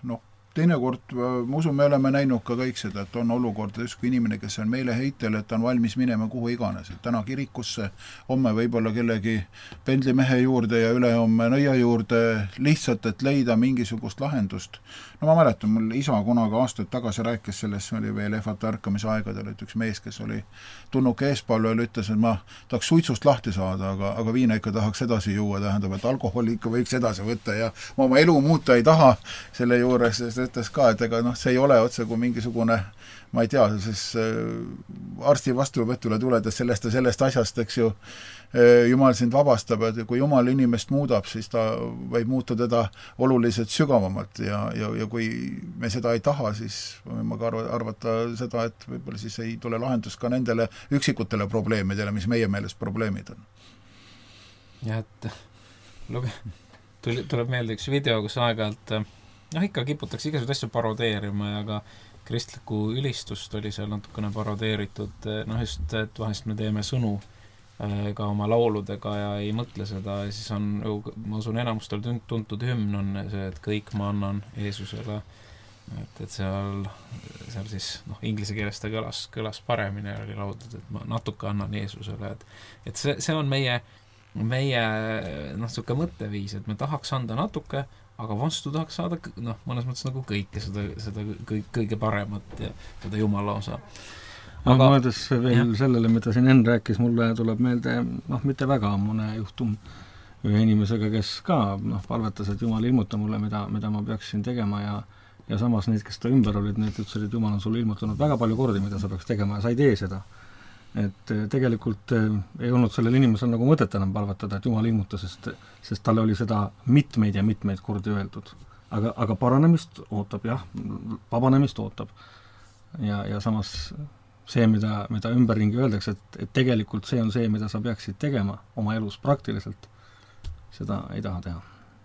teinekord, ma usun, me oleme näinud ka kõik seda, et on olukord, justkui inimene, kes on meeleheitel, et ta on valmis minema kuhu iganes, et täna kirikusse, homme võib-olla kellegi pendlimehe juurde ja ülehomme nõia juurde, lihtsalt, et leida mingisugust lahendust. No ma mäletan, mul isa kunagi aastaid tagasi rääkis sellest, see oli veel ehvata ärkamise aegadel, et üks mees, kes oli tulnud eespalvel, ütles, et ma tahaks suitsust lahti saada, aga viina ikka tahaks edasi juua, tähendab, et alkoholi ikka võiks edasi võtta ja ma oma elu muuta ei taha selle juures, sest ütles ka, et ega see ei ole otse kui mingisugune, ma ei tea, siis arsti vastuvõtule tuledes sellest ja sellest asjast, eks ju, Jumal sind vabastab, et kui Jumal inimest muudab, siis ta võib muuta teda oluliselt sügavamalt ja kui me seda ei taha, siis võime ka arvata seda, et võib-olla siis ei tule lahendus ka nendele üksikutele probleemidele, mis meie meelest probleemid on. Ja et tuleb meelde üks video, kus aeg-ajalt ikka kiputakse igasuguseid asju parodeerima ja ka kristlikku ülistust oli seal natukene parodeeritud, just, et vahest me teeme sõnu ka oma lauludega ja ei mõtle seda ja siis on, ma usun, enamustel tuntud hümn on see, et kõik ma annan Jeesusele, et seal siis, inglise keeles ta kõlas paremini ja oli laudud, et ma natuke annan Jeesusele, et see on meie selline mõtteviis, et me tahaks anda natuke, aga vastu tahaks saada, mõnes mõttes nagu kõike, seda kõige paremat ja seda Jumala osa. Aga mõeldes veel sellele, mida siin Enn rääkis, mulle tuleb meelde, mitte väga ammune juhtum ühe inimesega, kes ka palvetas, et Jumal ilmuta mulle, mida ma peaksin tegema ja samas need, kes ta ümber olid, need ütlesid, et Jumal on sulle ilmutanud väga palju kordi, mida sa peaks tegema ja sa ei tee seda. Et tegelikult ei olnud sellel inimesel nagu mõtet enam palvetada, et Jumal ilmuta, sest talle oli seda mitmeid ja mitmeid kordi öeldud. Aga paranemist ootab, vabanemist ootab. Ja samas see, mida ümberringi öeldakse, et tegelikult see on see, mida sa peaksid tegema oma elus praktiliselt, seda ei taha teha.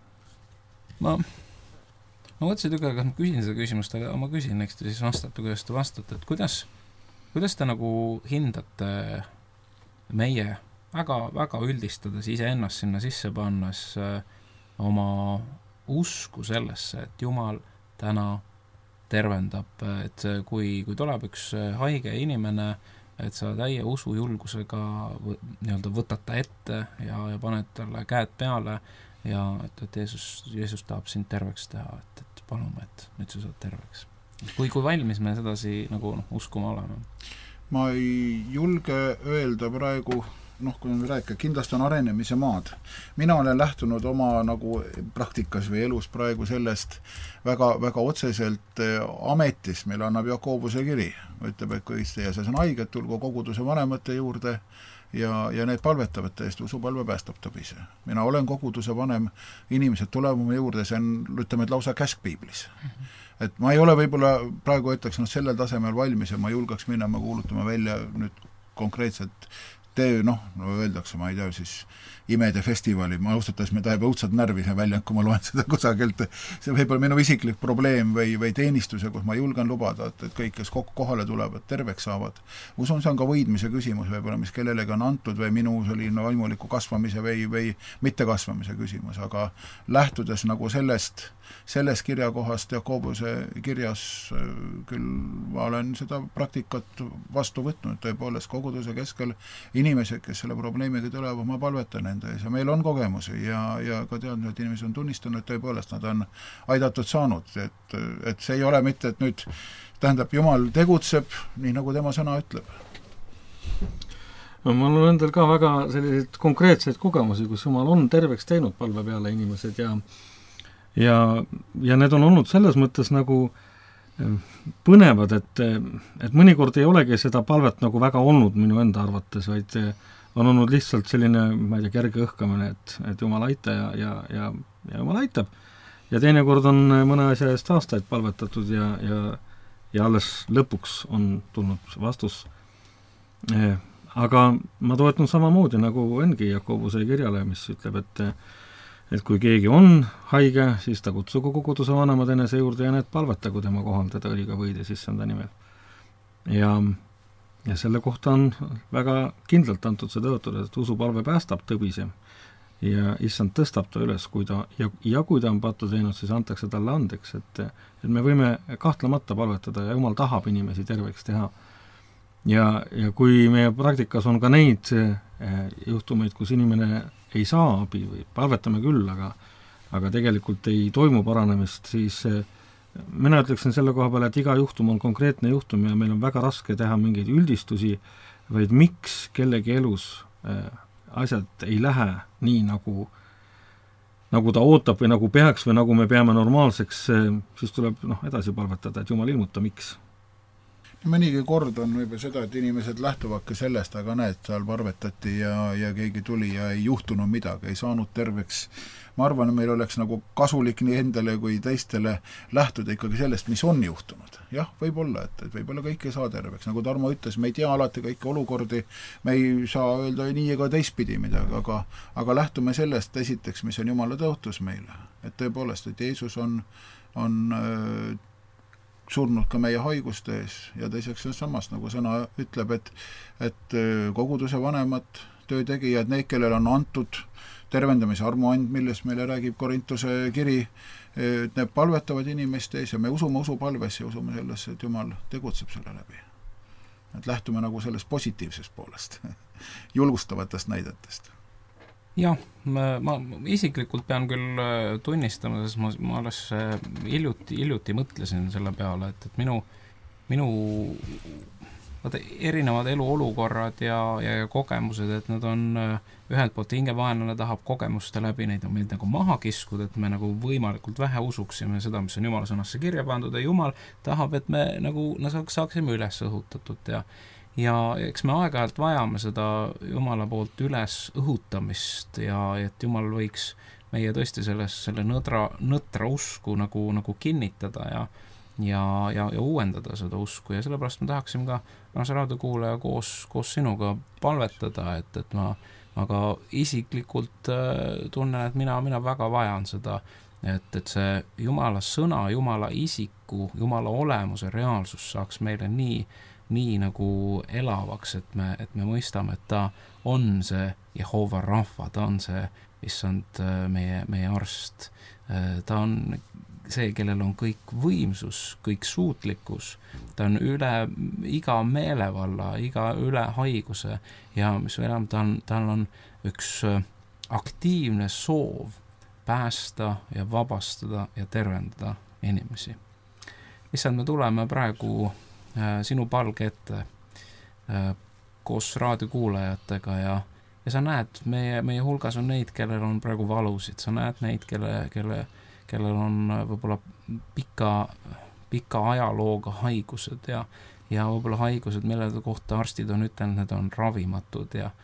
Ma mõtlesin tükk, kas ma küsin seda küsimust, aga ma küsin, eks te siis vastate, kuidas te vastate, et kuidas te nagu hindate meie väga, väga üldistades iseennast sinna sisse pannes oma usku sellesse, et Jumal täna tervendab, et kui tuleb üks haige inimene, et sa täie usujulgusega võtad ta ette ja paned talle käed peale ja et Jeesus tahab sind terveks teha, et palume, et nüüd sa saad terveks. Kui valmis me sedasi nagu uskuma oleme? Ma ei julge öelda praegu, kui me rääkida, kindlasti on arenemise maad. Mina olen lähtunud oma nagu praktikas või elus praegu sellest väga, väga otseselt ametis, meil annab Jakobuse kiri, ütleb, et kui teie seas on haiged, tulgu koguduse vanemate juurde ja need palvetavad täiesti, usupalve päästab tõbise. Mina olen koguduse vanem, inimesed tulevad mu juurde, see on, ütleme, et lausa käsk piiblis. Et ma ei ole võib-olla praegu ütleks, sellel tasemel valmis ja ma julgeks minna, ma kuulutama välja nüüd konkreetselt öeldakse, ma ei tea, siis imede festivali, ma ausalt me tahab õudsad närvi see väljend, kui ma loen seda kusagilt, see võib-olla minu isiklik probleem või teenistuse, kus ma julgen lubada, et kõik, kes kohale tulevad, terveks saavad. Usun, see on ka võidmise küsimus võib-olla, mis kellelegi on antud või minu selline vaimuliku kasvamise või mittekasvamise küsimus, aga lähtudes nagu sellest kirjakohast Jakobuse kirjas küll ma olen seda praktikat vastu võtnud, tõepoolest koguduse keskel inimesed, kes selle probleemiga tulevad, ma palvetan nende ees ja meil on kogemusi ja ka teadnud, et inimesed on tunnistanud, tõepoolest nad on aidatud saanud, et see ei ole mitte, et nüüd tähendab, Jumal tegutseb nii, nagu tema sõna ütleb. Mul on endal ka väga selliseid konkreetseid kogemusi, kus Jumal on terveks teinud palve peale inimesed ja need on olnud selles mõttes nagu põnevad, et mõnikord ei olegi seda palvet nagu väga olnud minu enda arvates, vaid on olnud lihtsalt selline, ma ei tea, kerge õhkamine, et Jumal aita ja Jumal aitab. Ja teinekord on mõne asja eest aastaid palvetatud ja alles lõpuks on tulnud vastus. Aga ma toetun samamoodi nagu Engi Jakobuse kirjale, mis ütleb, et kui keegi on haige, siis ta kutsugu koguduse vanemad enese juurde ja need palvetagu tema kohal teda õliga võide sissanda nimel. Ja selle kohta on väga kindlalt antud see tõotud, et usupalve päästab tõbise ja issand tõstab ta üles, kui ta on pattu teinud, siis antakse talle andeks, et me võime kahtlemata palvetada ja Jumal tahab inimesi terveks teha. Ja kui meie praktikas on ka neid juhtumeid, kus inimene ei saa abi või palvetame küll, aga tegelikult ei toimu paranemist, siis mina ütleksin selle koha peale, et iga juhtum on konkreetne juhtum ja meil on väga raske teha mingeid üldistusi, vaid miks kellegi elus asjad ei lähe nii, nagu ta ootab või nagu peaks või nagu me peame normaalseks, siis tuleb edasi palvetada, et Jumal ilmuta, miks. Mõnigi kord on võib-olla seda, et inimesed lähtuvadki sellest, aga näed, seal parvetati ja keegi tuli ja ei juhtunud midagi, ei saanud terveks. Ma arvan, et meil oleks nagu kasulik nii endale kui teistele lähtuda ikkagi sellest, mis on juhtunud. Jah, võib-olla, et võib-olla kõik ei saa terveks. Nagu Tarmo ütles, me ei tea alati kõiki olukordi, me ei saa öelda nii ega teistpidi midagi, aga lähtume sellest esiteks, mis on Jumala tõotus meile. Et tõepoolest, et Jeesus on surnud ka meie haiguste ees ja teiseks on samas, nagu sõna ütleb, et koguduse vanemad töötegijad, need, kellel on antud tervendamise armuand, millest meile räägib Korintuse kiri, need palvetavad inimeste ees ja me usume usupalves ja usume sellesse, et Jumal tegutseb selle läbi. Et lähtume nagu sellest positiivsest poolest, julgustavatest näidetest. Jah, ma isiklikult pean küll tunnistama, sest ma alles hiljuti mõtlesin selle peale, et minu erinevad eluolukorrad ja kogemused, et nad on ühelt poolt hingevaenlane tahab kogemuste läbi neid nagu maha kiskuda, et me nagu võimalikult vähe usuksime seda, mis on Jumala sõnasse kirja pandud ja Jumal tahab, et me nagu saaksime üles õhutatud ja eks me aeg-ajalt vajame seda Jumala poolt üles õhutamist ja et Jumal võiks meie tõesti selle nõtra usku nagu kinnitada ja uuendada seda usku ja sellepärast ma tahaksin ka raadiokuulaja koos sinuga palvetada, et ma ka isiklikult tunnen, et mina väga vajan seda, et see Jumala sõna, Jumala isiku, Jumala olemuse reaalsus saaks meile nii nagu elavaks, et me mõistame, et ta on see Jehova Rahva, ta on see issand meie arst, ta on see, kellel on kõik võimsus, kõik suutlikkus, ta on üle iga meelevalla, üle haiguse ja mis veel enam, tal on üks aktiivne soov päästa ja vabastada ja tervendada inimesi. Issand, me tuleme praegu sinu palge ette koos raadiokuulajatega ja sa näed, meie hulgas on neid, kellel on praegu valusid, sa näed neid, kellel on võib-olla pika ajalooga haigused ja võib-olla haigused, mille kohta arstid on ütelnud, need on ravimatud ja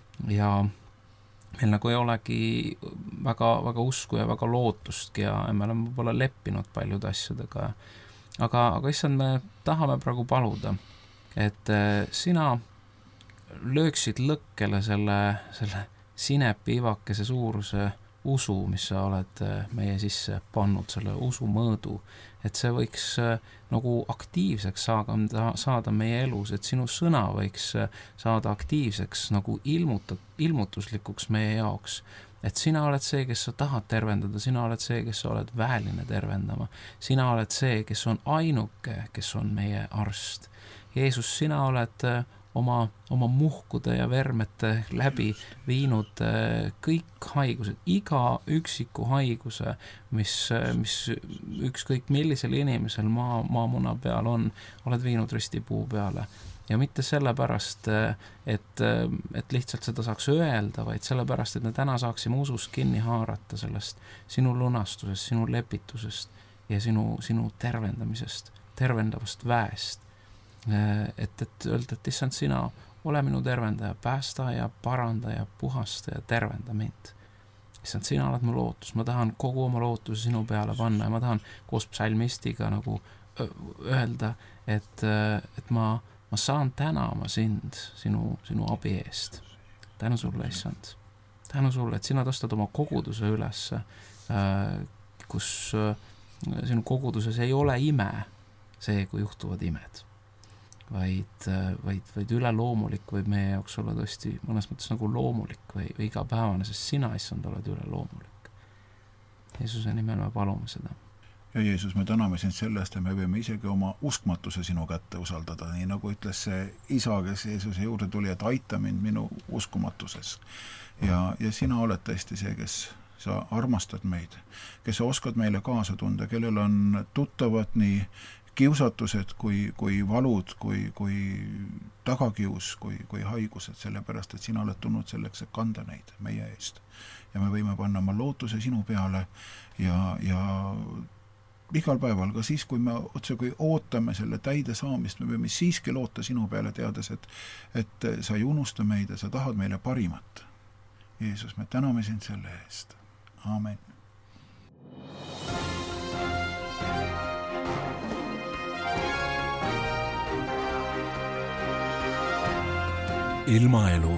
meil nagu ei olegi väga usku ja väga lootustki ja me oleme võib-olla leppinud paljude asjadega aga issand, me tahame praegu paluda, et sina lööksid lõkkele selle sinepiivakese suuruse usu, mis sa oled meie sisse pannud, selle usu mõõdu, et see võiks nagu aktiivseks saada meie elus, et sinu sõna võiks saada aktiivseks nagu ilmutuslikuks meie jaoks. Et sina oled see, kes sa tahad tervendada, sina oled see, kes sa oled väeline tervendama, sina oled see, kes on ainuke, kes on meie arst. Jeesus, sina oled oma muhkude ja vermete läbi viinud kõik haigused, iga üksiku haiguse, mis ükskõik millisel inimesel maamuna peal on, oled viinud ristipuu peale. Ja mitte sellepärast, et lihtsalt seda saaks öelda, vaid sellepärast, et me täna saaksime usus kinni haarata sellest sinu lunastusest, sinu lepitusest ja sinu tervendamisest, tervendavast väest. Et öelda, et issand, sina ole minu tervendaja, päästa ja paranda ja puhasta ja tervenda mind. Issand, sina oled mu lootus, ma tahan kogu oma lootuse sinu peale panna ja ma tahan koos psalmistiga nagu öelda, et ma saan tänama sind sinu abi eest. Tänu sulle, issand. Tänu sulle, et sina tõstad oma koguduse üles, kus sinu koguduses ei ole ime see, kui juhtuvad imed. vaid üleloomulik võib meie jaoks olla tõesti mõnes mõttes nagu loomulik või igapäevane, sest sina, issand, oled üleloomulik. Jeesuse nimel me palume seda. Ja Jeesus, me täname sind sellest, et me võime isegi oma uskmatuse sinu kätte usaldada, nii nagu ütles see isa, kes Jeesuse juurde tuli, et aita mind minu uskumatuses. Ja sina oled tõesti see, kes sa armastad meid, kes sa oskad meile kaasa tunda, kellel on tuttavad nii kiusatused kui valud, kui tagakius, kui haigused, sellepärast, et sina oled tulnud selleks, et kanda neid meie eest. Ja me võime panna oma lootuse sinu peale ja igal päeval, ka siis, kui me otsekui ootame selle täide saamist, me võime siiski loota sinu peale, teades, et sa ei unusta meid ja sa tahad meile parimat. Jeesus, me täname sind selle eest. Amen. Ilmaelu.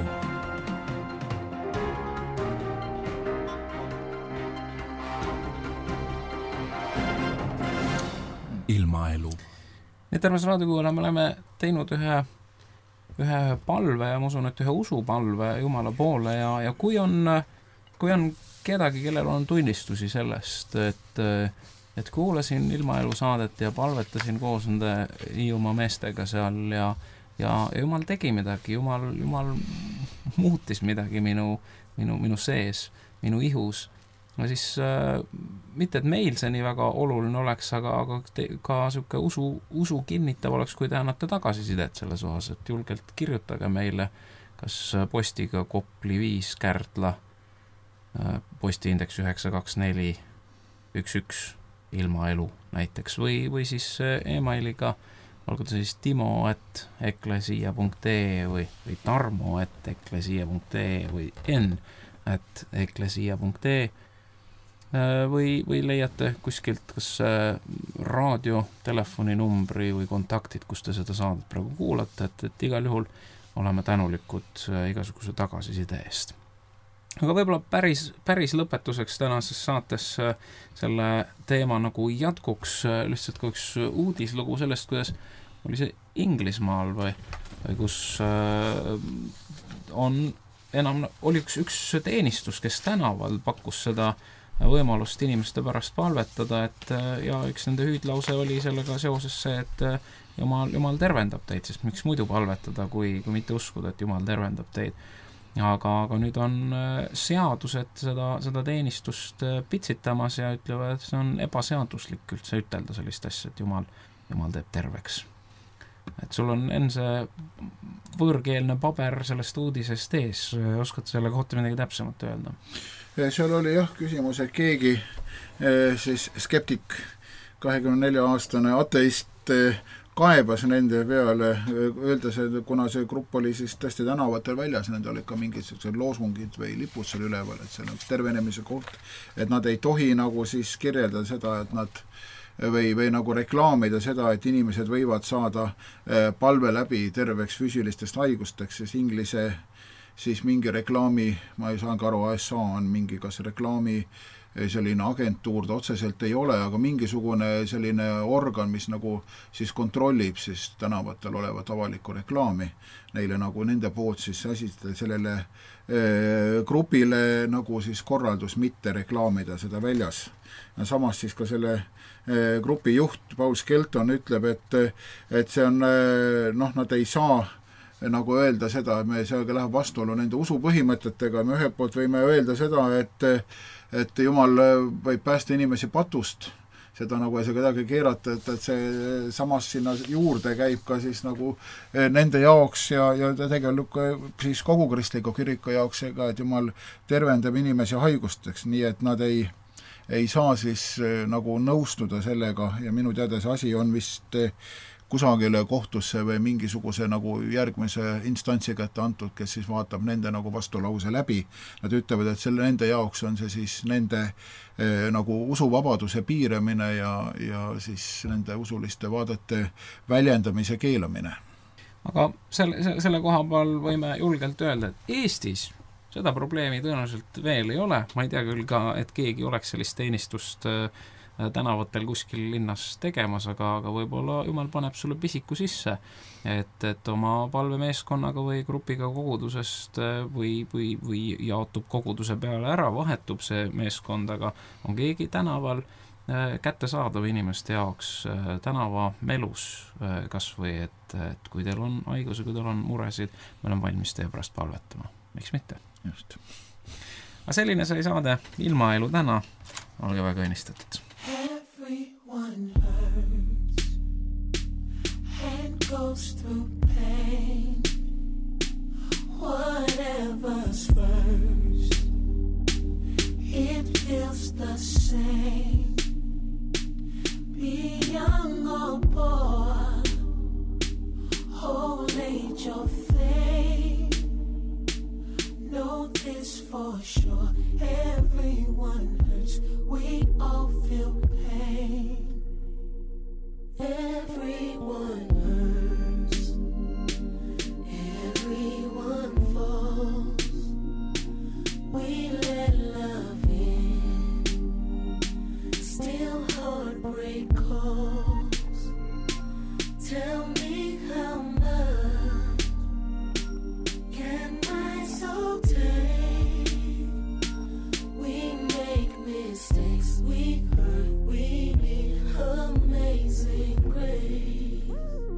Ilmaelu. Nii terves raadiokuulajana me oleme teinud ühe palve ja ma usun, et ühe usupalve Jumala poole ja kui on kedagi, kellel on tunnistusi sellest, et kuulasin Ilmaelu saadet ja palvetasin koos nende Hiiumaa meestega seal ja Jumal tegi midagi, Jumal muutis midagi minu sees, minu ihus. No siis mitte, et meil see nii väga oluline oleks, aga ka siuke usu kinnitav oleks, kui te annate tagasisidet selles osas, et julgelt kirjutage meile kas postiga Kopli 5 Kärdla, postiindeks 92411 Ilmaelu näiteks või siis emailiga, olgu ta siis timo@eklesia.ee või tarmo@eklesia.ee või n@eklesia.ee või leiate kuskilt kas raadio, telefoninumbri või kontaktid, kus te seda saadet praegu kuulate, et igal juhul oleme tänulikud igasuguse tagasiside eest. Aga võib-olla päris lõpetuseks tänases saates selle teema nagu jätkuks lihtsalt kui üks uudislugu sellest, kuidas oli see Inglismaal või kus oli üks teenistus, kes tänaval pakkus seda võimalust inimeste pärast palvetada, ja üks nende hüüdlause oli sellega seoses see, et Jumal tervendab teid, sest miks muidu palvetada, kui mitte uskuda, et Jumal tervendab teid. Aga nüüd on seadused seda teenistust pitsitamas ja ütlevad, et see on ebaseaduslik üldse ütelda sellist asja, et Jumal teeb terveks. Et sul on see võõrkeelne paber sellest uudisest ees, oskad selle kohta midagi täpsemalt öelda? Seal oli küsimus, et keegi siis skeptik, 24-aastane ateist kaebas nende peale, öeldes, et kuna see grupp oli siis tõesti tänavatel väljas, nende olid ka mingisugused loosungid või lipud seal üleval, et see on üks tervenemise koht, et nad ei tohi nagu siis kirjeldada seda, et nad või nagu reklaamida seda, et inimesed võivad saada palve läbi terveks füüsilistest haigusteks, siis inglise siis mingi reklaami, ma ei saangi aru, ASA on mingi kas reklaami selline agentuur, ta otseselt ei ole, aga mingisugune selline organ, mis nagu siis kontrollib siis tänavatel olevat avalikku reklaami, neile nagu nende poolt siis esitada sellele grupile nagu siis korraldus mitte reklaamida seda väljas. Ja samas siis ka selle grupi juht Paul Skelton ütleb, et see on, nad ei saa nagu öelda seda, et me seega läheb vastuolu nende usupõhimõtetega, me ühelt poolt võime öelda seda, et Jumal võib päästa inimesi patust, seda nagu ei saa kedagi keerata, et see samas sinna juurde käib ka siis nagu nende jaoks ja tegelikult siis kogu kristliku kiriku jaoks ega, et Jumal tervendab inimesi haigusteks, nii et nad ei saa siis nagu nõustuda sellega ja minu teada see asi on vist kusagile kohtusse või mingisuguse nagu järgmise instantsi kätte antud, kes siis vaatab nende nagu vastulause läbi. Nad ütlevad, et selle nende jaoks on see siis nende nagu usuvabaduse piiramine ja siis nende usuliste vaadete väljendamise keelamine. Aga selle koha peal võime julgelt öelda, et Eestis seda probleemi tõenäoliselt veel ei ole. Ma ei tea küll ka, et keegi oleks sellist teenistust tänavatel kuskil linnas tegemas, aga võib-olla Jumal paneb sulle pisiku sisse, et oma palvemeeskonnaga või grupiga kogudusest või jaotub koguduse peale ära, vahetub see meeskond, aga on keegi tänaval kättesaadav inimeste jaoks tänavamelus kas või, et kui teil on haiguse, kui teil on muresid, me oleme valmis teie pärast palvetama. Miks mitte? Just. Aga selline sai saade Ilmaelu täna. Olge väga õnnistatud. Everyone hurts and goes through pain. Whatever's first, it feels the same. Be young or poor, old age or fame. Know this for sure, everyone hurts, we all feel pain. Everyone hurts, everyone falls. We let love in, still heartbreak calls. Tell me how much can my soul take? We make mistakes, we hurt, we need amazing grace.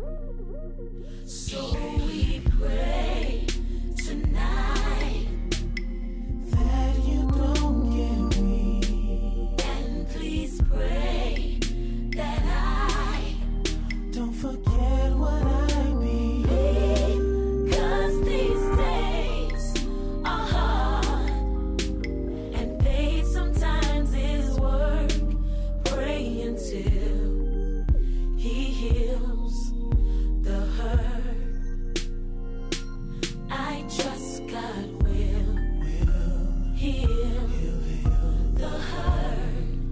So we pray tonight that you don't get weak, and please pray that I don't forget what I believe. 'Cause these days are hard, and faith sometimes is work. Pray until He heals the hurt. I trust God will heal the hurt.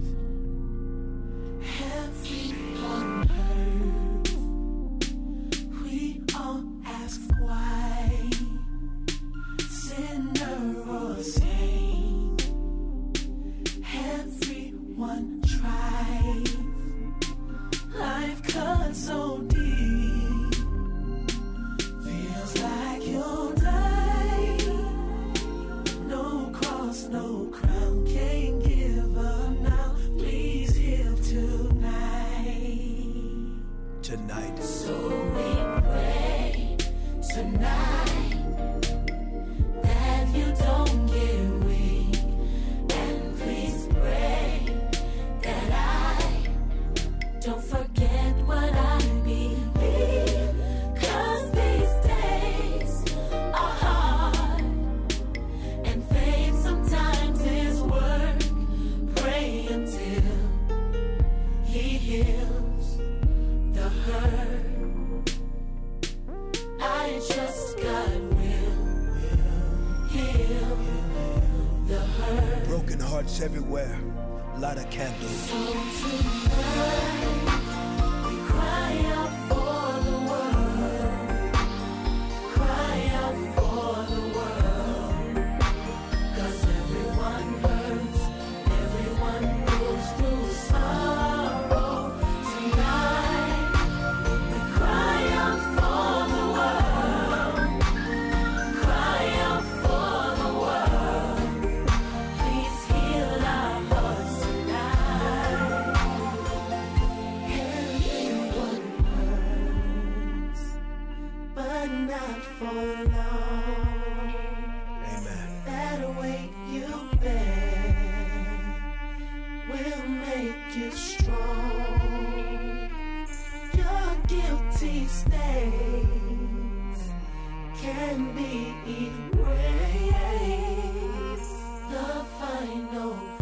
Everyone hurts. We all ask why, sinner or saint. Everyone tries. Life cuts so deep, feels like you'll die. No cross, no crown, can't give up now. Please heal tonight. So we pray tonight that you don't get weak, and please pray that I don't forget what I believe. 'Cause these days are hard, and faith sometimes is work. Pray until He heals the hurt. I trust God will heal the hurt. Broken hearts everywhere, light a candle. So tonight we cry out for the world, cry out for the world. 'Cause everyone hurts, everyone goes through sorrow. Tonight we cry out for the world, cry out for the world. Please heal our hearts tonight. Everyone hurts, but not for long. Amen. That weight you bear will make you strong. Your guilty stains can be erased. The final